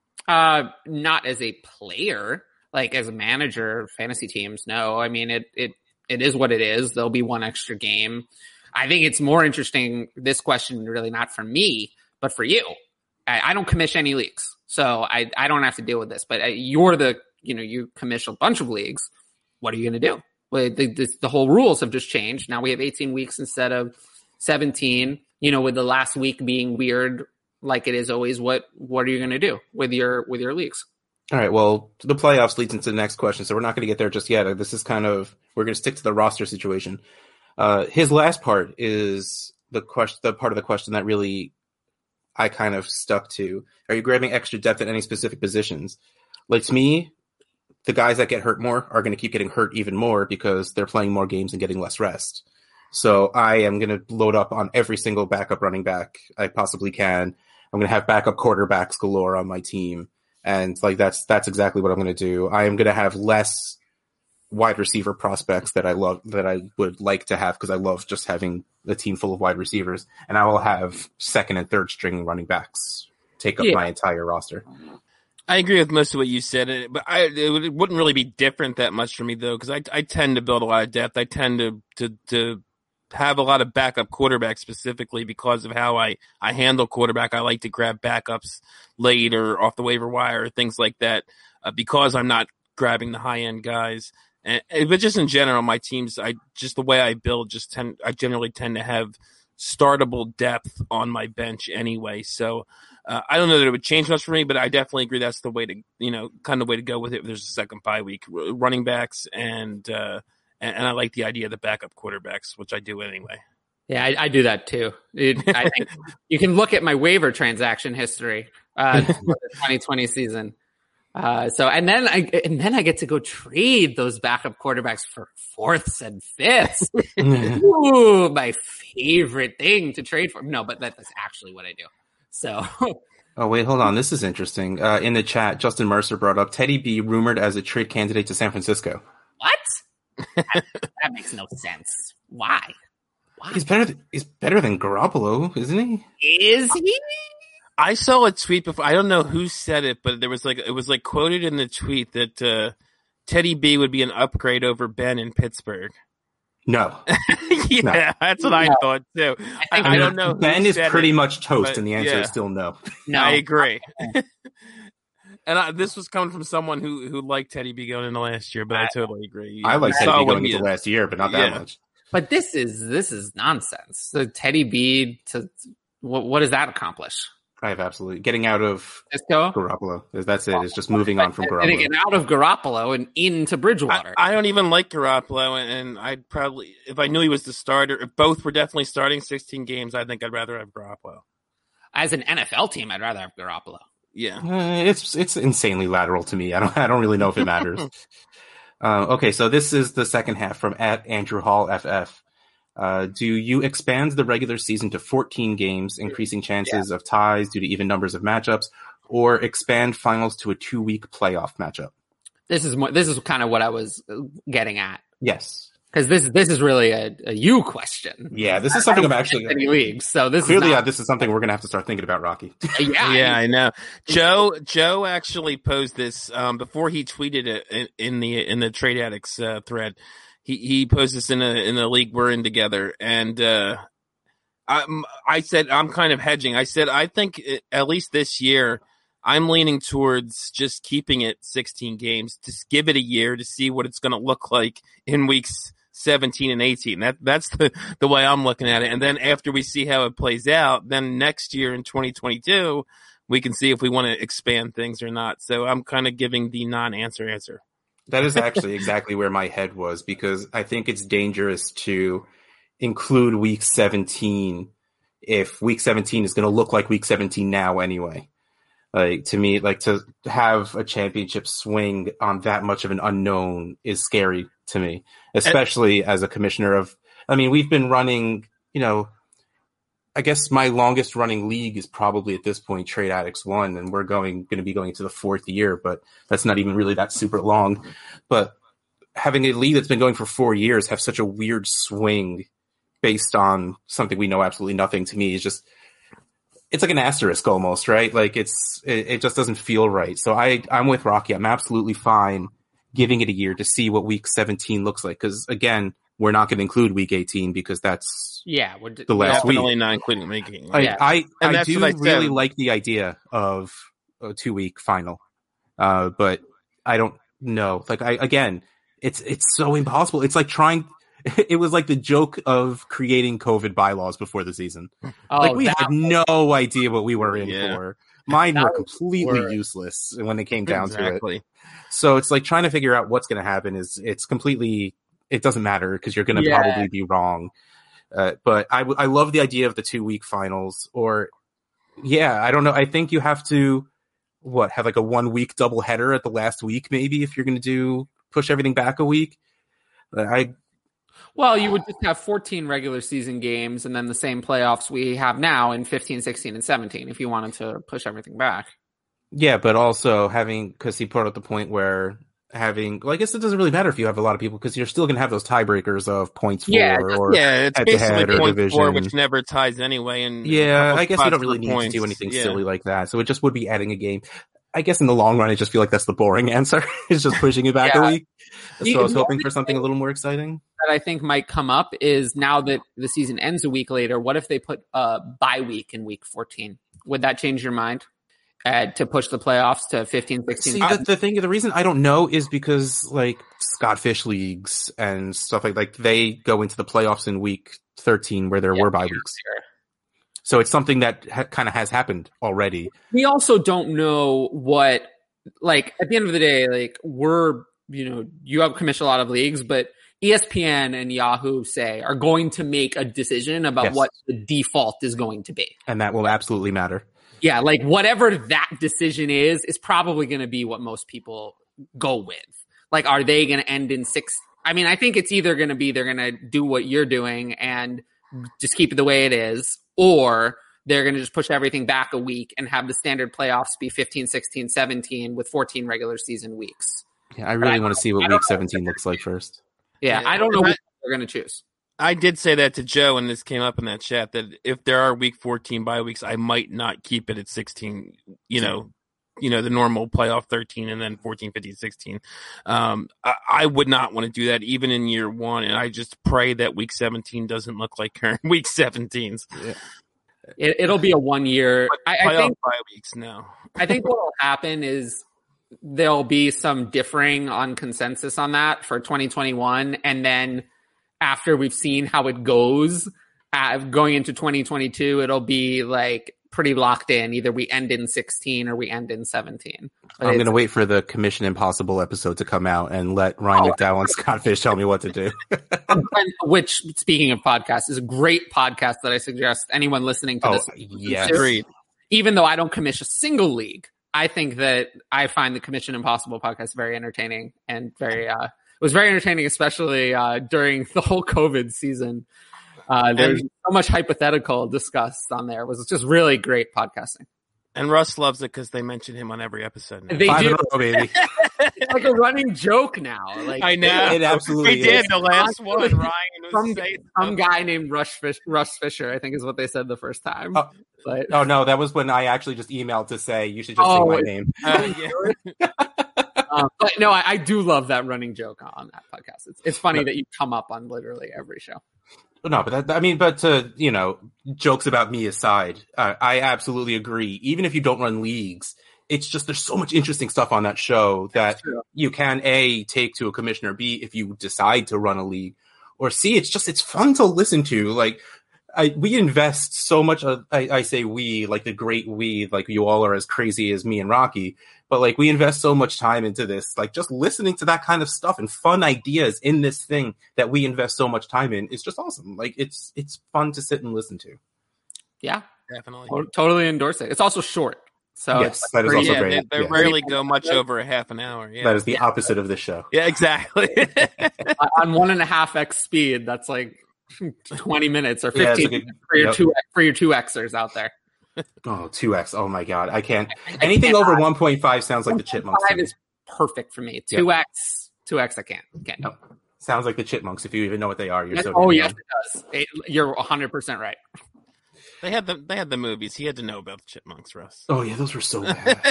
Not as a player, like as a manager, fantasy teams. No, I mean it is what it is. There'll be 1 extra game. I think it's more interesting. This question really not for me, but for you. I don't commish any leagues, so I don't have to deal with this. But you commish a bunch of leagues. What are you going to do? Well, the whole rules have just changed. Now we have 18 weeks instead of 17. With the last week being weird, like it is always. What are you going to do with your leagues? All right. Well, the playoffs leads into the next question, so we're not going to get there just yet. This is we're going to stick to the roster situation. His last part is the part of the question that really I kind of stuck to. Are you grabbing extra depth at any specific positions? Like, to me, the guys that get hurt more are going to keep getting hurt even more because they're playing more games and getting less rest. So I am going to load up on every single backup running back I possibly can. I'm going to have backup quarterbacks galore on my team. And like, that's exactly what I'm going to do. I am going to have less wide receiver prospects that I love, that I would like to have, because I love just having a team full of wide receivers, and I will have second and third string running backs take up my entire roster. I agree with most of what you said, but it wouldn't really be different that much for me, though, because I tend to build a lot of depth. I tend to have a lot of backup quarterbacks, specifically because of how I handle quarterback. I like to grab backups late or off the waiver wire or things like that, because I'm not grabbing the high end guys. But just in general, my teams, just the way I build, I generally tend to have startable depth on my bench anyway. So I don't know that it would change much for me, but I definitely agree that's the way to, kind of way to go with it. If there's a second bye week, running backs, and I like the idea of the backup quarterbacks, which I do anyway. Yeah, I do that too. I think you can look at my waiver transaction history for the 2020 season. And then I get to go trade those backup quarterbacks for fourths and fifths. Ooh, my favorite thing to trade for. No, but that's actually what I do. So. Oh, wait, hold on. This is interesting. In the chat, Justin Mercer brought up Teddy B rumored as a trade candidate to San Francisco. What? That makes no sense. Why? He's better than Garoppolo, isn't he? Is he? I saw a tweet before. I don't know who said it, but it was quoted in the tweet that Teddy B would be an upgrade over Ben in Pittsburgh. No. Yeah, no. That's what I thought too. I don't know. Ben is pretty much toast, but, and the answer is still no. No, I agree. And this was coming from someone who liked Teddy B going into last year, but I totally agree. I like Teddy B going into last year, but not that much. But this is nonsense. The Teddy B what does that accomplish? I have absolutely getting out of Cisco? Garoppolo. That's it. It's just moving on from Garoppolo. Getting out of Garoppolo and into Bridgewater. I don't even like Garoppolo, and I'd probably, if I knew he was the starter, if both were definitely starting 16 games, I think I'd rather have Garoppolo. As an NFL team, I'd rather have Garoppolo. Yeah, it's insanely lateral to me. I don't really know if it matters. Okay, so this is the second half from @AndrewHallFF. Do you expand the regular season to 14 games, increasing chances of ties due to even numbers of matchups, or expand finals to a 2-week playoff matchup? This is kind of what I was getting at. Yes. Because this is really a you question. Yeah, this is something I'm actually any leagues. So this is something we're gonna have to start thinking about, Rocky. Yeah, I know. Joe actually posed this before he tweeted it in the Trade Addicts thread. He posed this in a league we're in together, and I said I'm kind of hedging. I said I think at least this year I'm leaning towards just keeping it 16 games. Just give it a year to see what it's going to look like in weeks 17 and 18. That's the way I'm looking at it. And then after we see how it plays out, then next year in 2022, we can see if we want to expand things or not. So I'm kind of giving the non-answer answer. That is actually exactly where my head was, because I think it's dangerous to include week 17 if week 17 is going to look like week 17 now anyway. Like, to me, like, to have a championship swing on that much of an unknown is scary to me, especially as a commissioner of, we've been running, I guess my longest running league is probably at this point Trade Addicts 1, and we're going to be going to the 4th year, but that's not even really that super long. But having a league that's been going for 4 years have such a weird swing based on something we know absolutely nothing, to me is just, it's like an asterisk almost, right? Like it just doesn't feel right. So I'm with Rocky. I'm absolutely fine giving it a year to see what week 17 looks like. Cause again, we're not going to include week 18 because that's the last week. Definitely not including making. I do really like the idea of a 2-week final. But I don't know. Like it's so impossible. It's like it was like the joke of creating COVID bylaws before the season. We had no idea what we were in for. Mine were completely useless when it came down to it. So it's like trying to figure out what's going to happen it doesn't matter because you're going to probably be wrong. But I love the idea of the 2-week finals, or I don't know. I think you have to have like a 1-week doubleheader at the last week, maybe, if you're going to push everything back a week. Well, you would just have 14 regular season games and then the same playoffs we have now in 15, 16, and 17 if you wanted to push everything back. Yeah, but also because he put out the point where having, well, I guess it doesn't really matter if you have a lot of people because you're still going to have those tiebreakers of points for or it's head-to-head basically or point division. 4, which never ties anyway. And I guess you don't really need points. to do anything silly like that. So it just would be adding a game. I guess in the long run, I just feel like that's the boring answer. It's just pushing it back a week. So I was hoping for something a little more exciting. That I think might come up is now that the season ends a week later, what if they put a bye week in week 14? Would that change your mind to push the playoffs to 15, 16? See, the reason I don't know is because like Scott Fish leagues and stuff like they go into the playoffs in week 13 where there were bye weeks. Sure. So it's something that kind of has happened already. We also don't know what, like, at the end of the day, like, you have commissioned a lot of leagues, but ESPN and Yahoo are going to make a decision about what the default is going to be. And that will absolutely matter. Yeah, like whatever that decision is probably going to be what most people go with. Like, are they going to end in 6? I mean, I think it's either going to be they're going to do what you're doing and just keep it the way it is, or they're going to just push everything back a week and have the standard playoffs be 15, 16, 17 with 14 regular season weeks. Yeah, I really want to see what week 17 looks like first. Yeah, I don't know what they're going to choose. I did say that to Joe, and this came up in that chat, that if there are week 14 bye weeks, I might not keep it at 16, the normal playoff 13 and then 14, 15, 16. I would not want to do that even in year one, and I just pray that week 17 doesn't look like current week 17s. Yeah. It'll be a 1 year. I think bye weeks now. I think what will happen is there'll be some differing on consensus on that for 2021, and then after we've seen how it goes, going into 2022, it'll be like pretty locked in. Either we end in 16 or we end in 17. I'm going to wait for the Commission Impossible episode to come out and let Ryan McDowell and Scott Fish tell me what to do. Which, speaking of podcasts, is a great podcast that I suggest anyone listening to this. Yes. Agreed. Even though I don't commission a single league, I think that I find the Commission Impossible podcast very entertaining and very, it was very entertaining, especially during the whole COVID season. There's so much hypothetical discussed on there. It was just really great podcasting. And Russ loves it because they mention him on every episode now. They 5 do. in a row, baby. It's like a running joke now. Like, I know. It absolutely We did is. the last one. Ryan was saying some guy named Russ Fisher, I think is what they said the first time. But Oh, no, that was when I actually just emailed to say you should just say my name. but no, I do love that running joke on that podcast. It's funny that you come up on literally every show. No, but jokes about me aside, I absolutely agree. Even if you don't run leagues, it's just there's so much interesting stuff on that show that you can A, take to a commissioner, B, if you decide to run a league, or C, it's fun to listen to. Like, we invest so much. I say we, like the great we, like you all are as crazy as me and Rocky, but like we invest so much time into this. Like just listening to that kind of stuff and fun ideas in this thing that we invest so much time in is just awesome. Like it's fun to sit and listen to. Yeah, definitely. Totally endorse it. It's also short. So yes, that is also great. They rarely go much over a half an hour. Yeah. That is the opposite of this show. Yeah, exactly. On 1.5x speed, that's like 20 minutes or 15 minutes for your 2Xers out there. Oh, 2X. Oh my God. I can't. Anything over 1.5 sounds like the Chipmunks. 1.5 is perfect for me. 2X I can't. No. Sounds like the Chipmunks. If you even know what they are, you're so yes, it does. You're 100% right. They had the movies. He had to know about the Chipmunks, Russ. Oh yeah, those were so bad.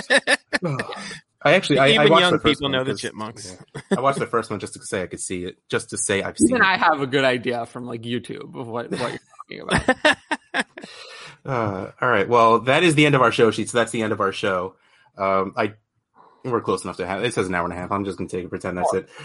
I Even watched young the first people one know the because- Chipmunks. yeah. I watched the first one just to say I could see it, just to say I've seen Even it. I have a good idea from like YouTube of what you're talking about. All right. Well, that is the end of our show sheet. So that's the end of our show. We're close enough to have. It says an hour and a half. I'm just going to take it, pretend that's it.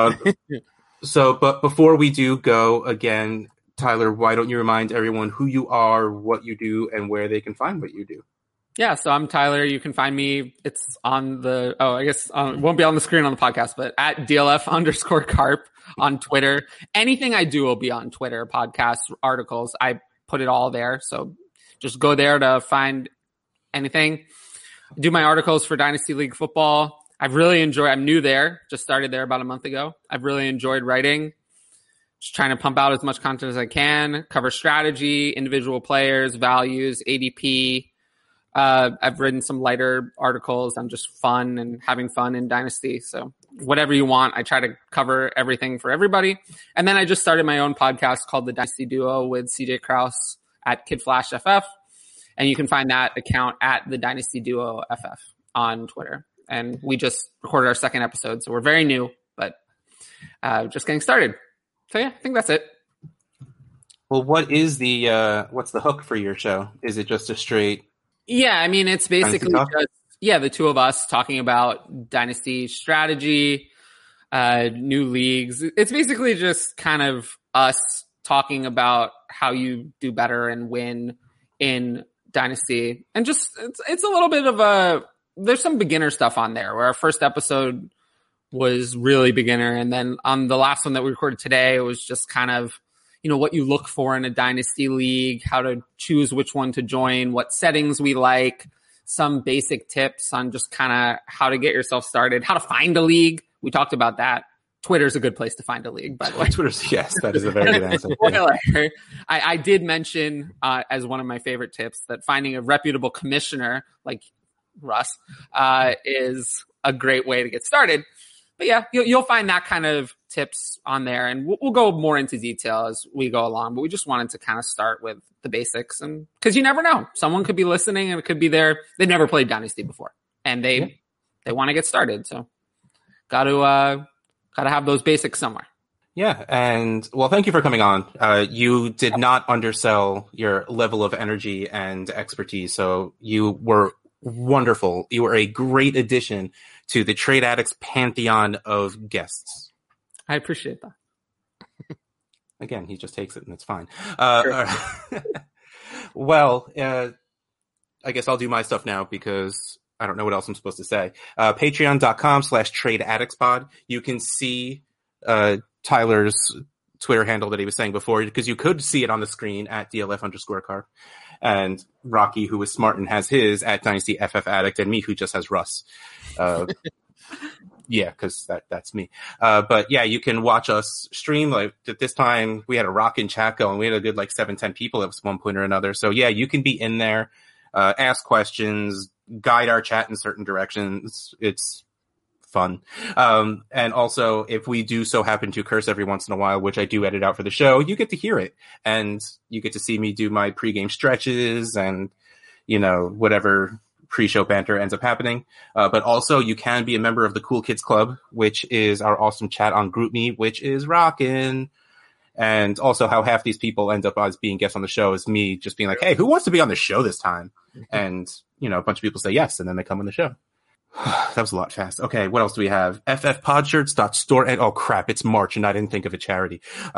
But before we do go again, Tyler, why don't you remind everyone who you are, what you do, and where they can find what you do? Yeah, so I'm Tyler. You can find me. It's on the, it won't be on the screen on the podcast, but at DLF_carp on Twitter. Anything I do will be on Twitter, podcasts, articles. I put it all there. So just go there to find anything. I do my articles for Dynasty League Football. I'm new there, just started there about a month ago. I've really enjoyed writing. Just trying to pump out as much content as I can, cover strategy, individual players, values, ADP. I've written some lighter articles on just fun and having fun in Dynasty. So whatever you want. I try to cover everything for everybody. And then I just started my own podcast called The Dynasty Duo with CJ Kraus at KidFlashFF. And you can find that account at The Dynasty Duo FF on Twitter. And we just recorded our second episode, so we're very new, but just getting started. So yeah, I think that's it. Well, what is what's the hook for your show? Is it just a straight? Yeah, I mean, it's basically just, the two of us talking about Dynasty strategy, new leagues. It's basically just kind of us talking about how you do better and win in Dynasty. And just, it's a little bit of there's some beginner stuff on there where our first episode was really beginner. And then on the last one that we recorded today, it was just kind of, what you look for in a Dynasty league, how to choose which one to join, what settings we like, some basic tips on just kind of how to get yourself started, how to find a league. We talked about that. Twitter's a good place to find a league, by the way. Yes, that is a very good answer. I did mention as one of my favorite tips that finding a reputable commissioner like Russ is a great way to get started. But yeah, you'll find that kind of tips on there, and we'll go more into detail as we go along. But we just wanted to kind of start with the basics, and because you never know, someone could be listening and it could be they've never played Dynasty before, and they want to get started. So got to have those basics somewhere. Yeah, and well, thank you for coming on. You did not undersell your level of energy and expertise, so you were wonderful. You were a great addition to the Trade Addicts pantheon of guests. I appreciate that. Again, he just takes it and it's fine. Sure. Well, I guess I'll do my stuff now because I don't know what else I'm supposed to say. Patreon.com/TradeAddictsPod. You can see Tyler's Twitter handle that he was saying before, because you could see it on the screen at DLF_carp. And Rocky, who is smart and has his at DynastyFFAddict, and me, who just has Russ. Yeah, because that's me. But yeah, you can watch us stream. Like at this time, we had a rockin' chat going. We had a good 7-10 people at one point or another. So yeah, you can be in there, ask questions, guide our chat in certain directions. It's fun. And also, if we do so happen to curse every once in a while, which I do edit out for the show, you get to hear it. And you get to see me do my pregame stretches and, whatever pre-show banter ends up happening. But also, you can be a member of the Cool Kids Club, which is our awesome chat on GroupMe, which is rockin'. And also how half these people end up as being guests on the show is me just being like, hey, who wants to be on the show this time? And, a bunch of people say yes, and then they come on the show. That was a lot fast. Okay, what else do we have? ffpodshirts.store. Oh crap, it's March and I didn't think of a charity.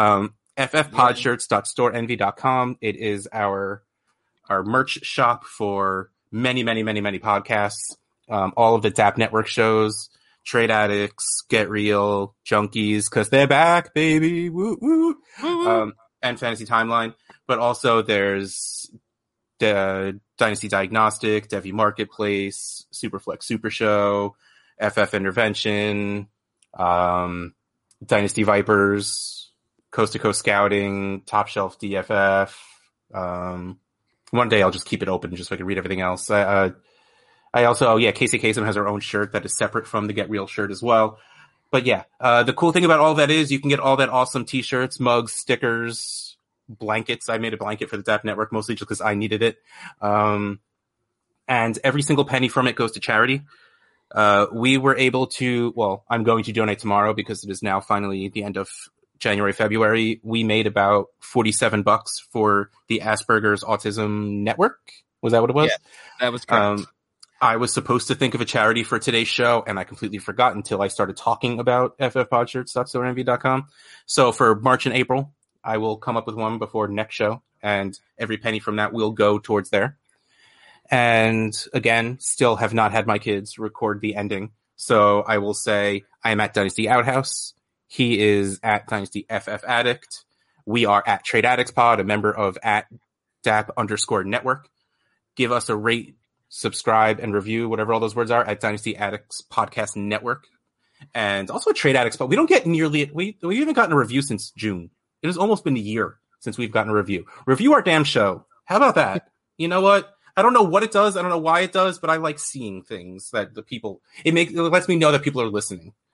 ffpodshirts.storeenvy.com. It is our merch shop for many podcasts. All of the DAP Network shows, Trade Addicts, Get Real, Junkies, because they're back, baby. Woo woo. And Fantasy Timeline. But also there's the Dynasty Diagnostic, Devi Marketplace, Superflex Super Show, FF Intervention, Dynasty Vipers, Coast to Coast Scouting, Top Shelf DFF. One day I'll just keep it open just so I can read everything else. I also, Casey Kasem has her own shirt that is separate from the Get Real shirt as well. But yeah, the cool thing about all that is you can get all that awesome t-shirts, mugs, stickers, blankets. I made a blanket for the DAP Network mostly just because I needed it. And every single penny from it goes to charity. We were able to, I'm going to donate tomorrow because it is now finally the end of January, February. We made about $47 for the Asperger's Autism Network. Was that what it was? Yeah, that was correct. I was supposed to think of a charity for today's show, and I completely forgot until I started talking about ffpodshirts.storeenvy.com. So for March and April, I will come up with one before next show, and every penny from that will go towards there. And again, still have not had my kids record the ending. So I will say I am at Dynasty Outhouse. He is at Dynasty FF Addict. We are at Trade Addicts Pod, a member of at DAP_network. Give us a rate, subscribe, and review, whatever all those words are, at Dynasty Addicts Podcast Network. And also Trade Addicts Pod. We don't get nearly, we haven't gotten a review since June. It has almost been a year since we've gotten a review. Review our damn show. How about that? You know what? I don't know what it does. I don't know why it does, but I like seeing things that the people, it lets me know that people are listening.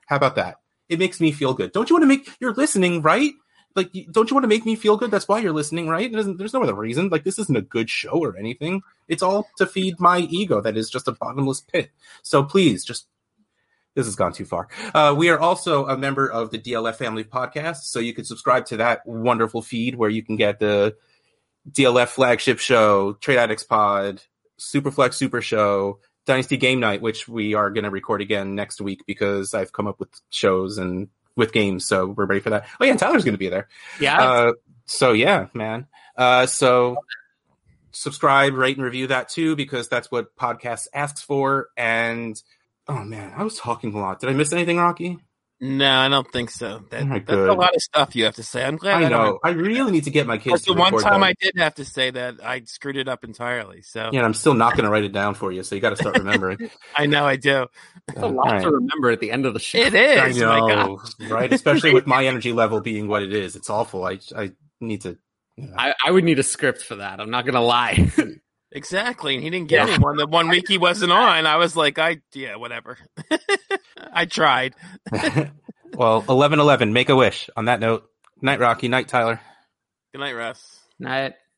How about that? It makes me feel good. Don't you want to make, you're listening, right? Like, don't you want to make me feel good? That's why you're listening, right? There's no other reason. Like, this isn't a good show or anything. It's all to feed my ego that is just a bottomless pit. So please, just, this has gone too far. We are also a member of the DLF family of podcasts, so you can subscribe to that wonderful feed where you can get the DLF flagship show, Trade Addicts Pod, Superflex Super Show, Dynasty Game Night, which we are going to record again next week because I've come up with shows and with games, so we're ready for that. Oh yeah, and Tyler's going to be there. Yeah. So yeah, man. So subscribe, rate, and review that too, because that's what podcasts asks for. And oh man, I was talking a lot. Did I miss anything, Rocky? No, I don't think so. That's good. a lot of stuff you have to say. I'm glad. I know. I really need to get my kids. The one time I did have to say that, I screwed it up entirely. So yeah, and I'm still not going to write it down for you. So you got to start remembering. I know, I do. It's a lot to remember at the end of the show. It is. I know, my God. Right? Especially with my energy level being what it is. It's awful. I need to. You know. I would need a script for that. I'm not going to lie. Exactly, and he didn't get anyone. The 1 week he wasn't on, I was like, whatever. I tried. Well, 11/11, make a wish. On that note, night, Rocky. Night, Tyler. Good night, Russ. Night.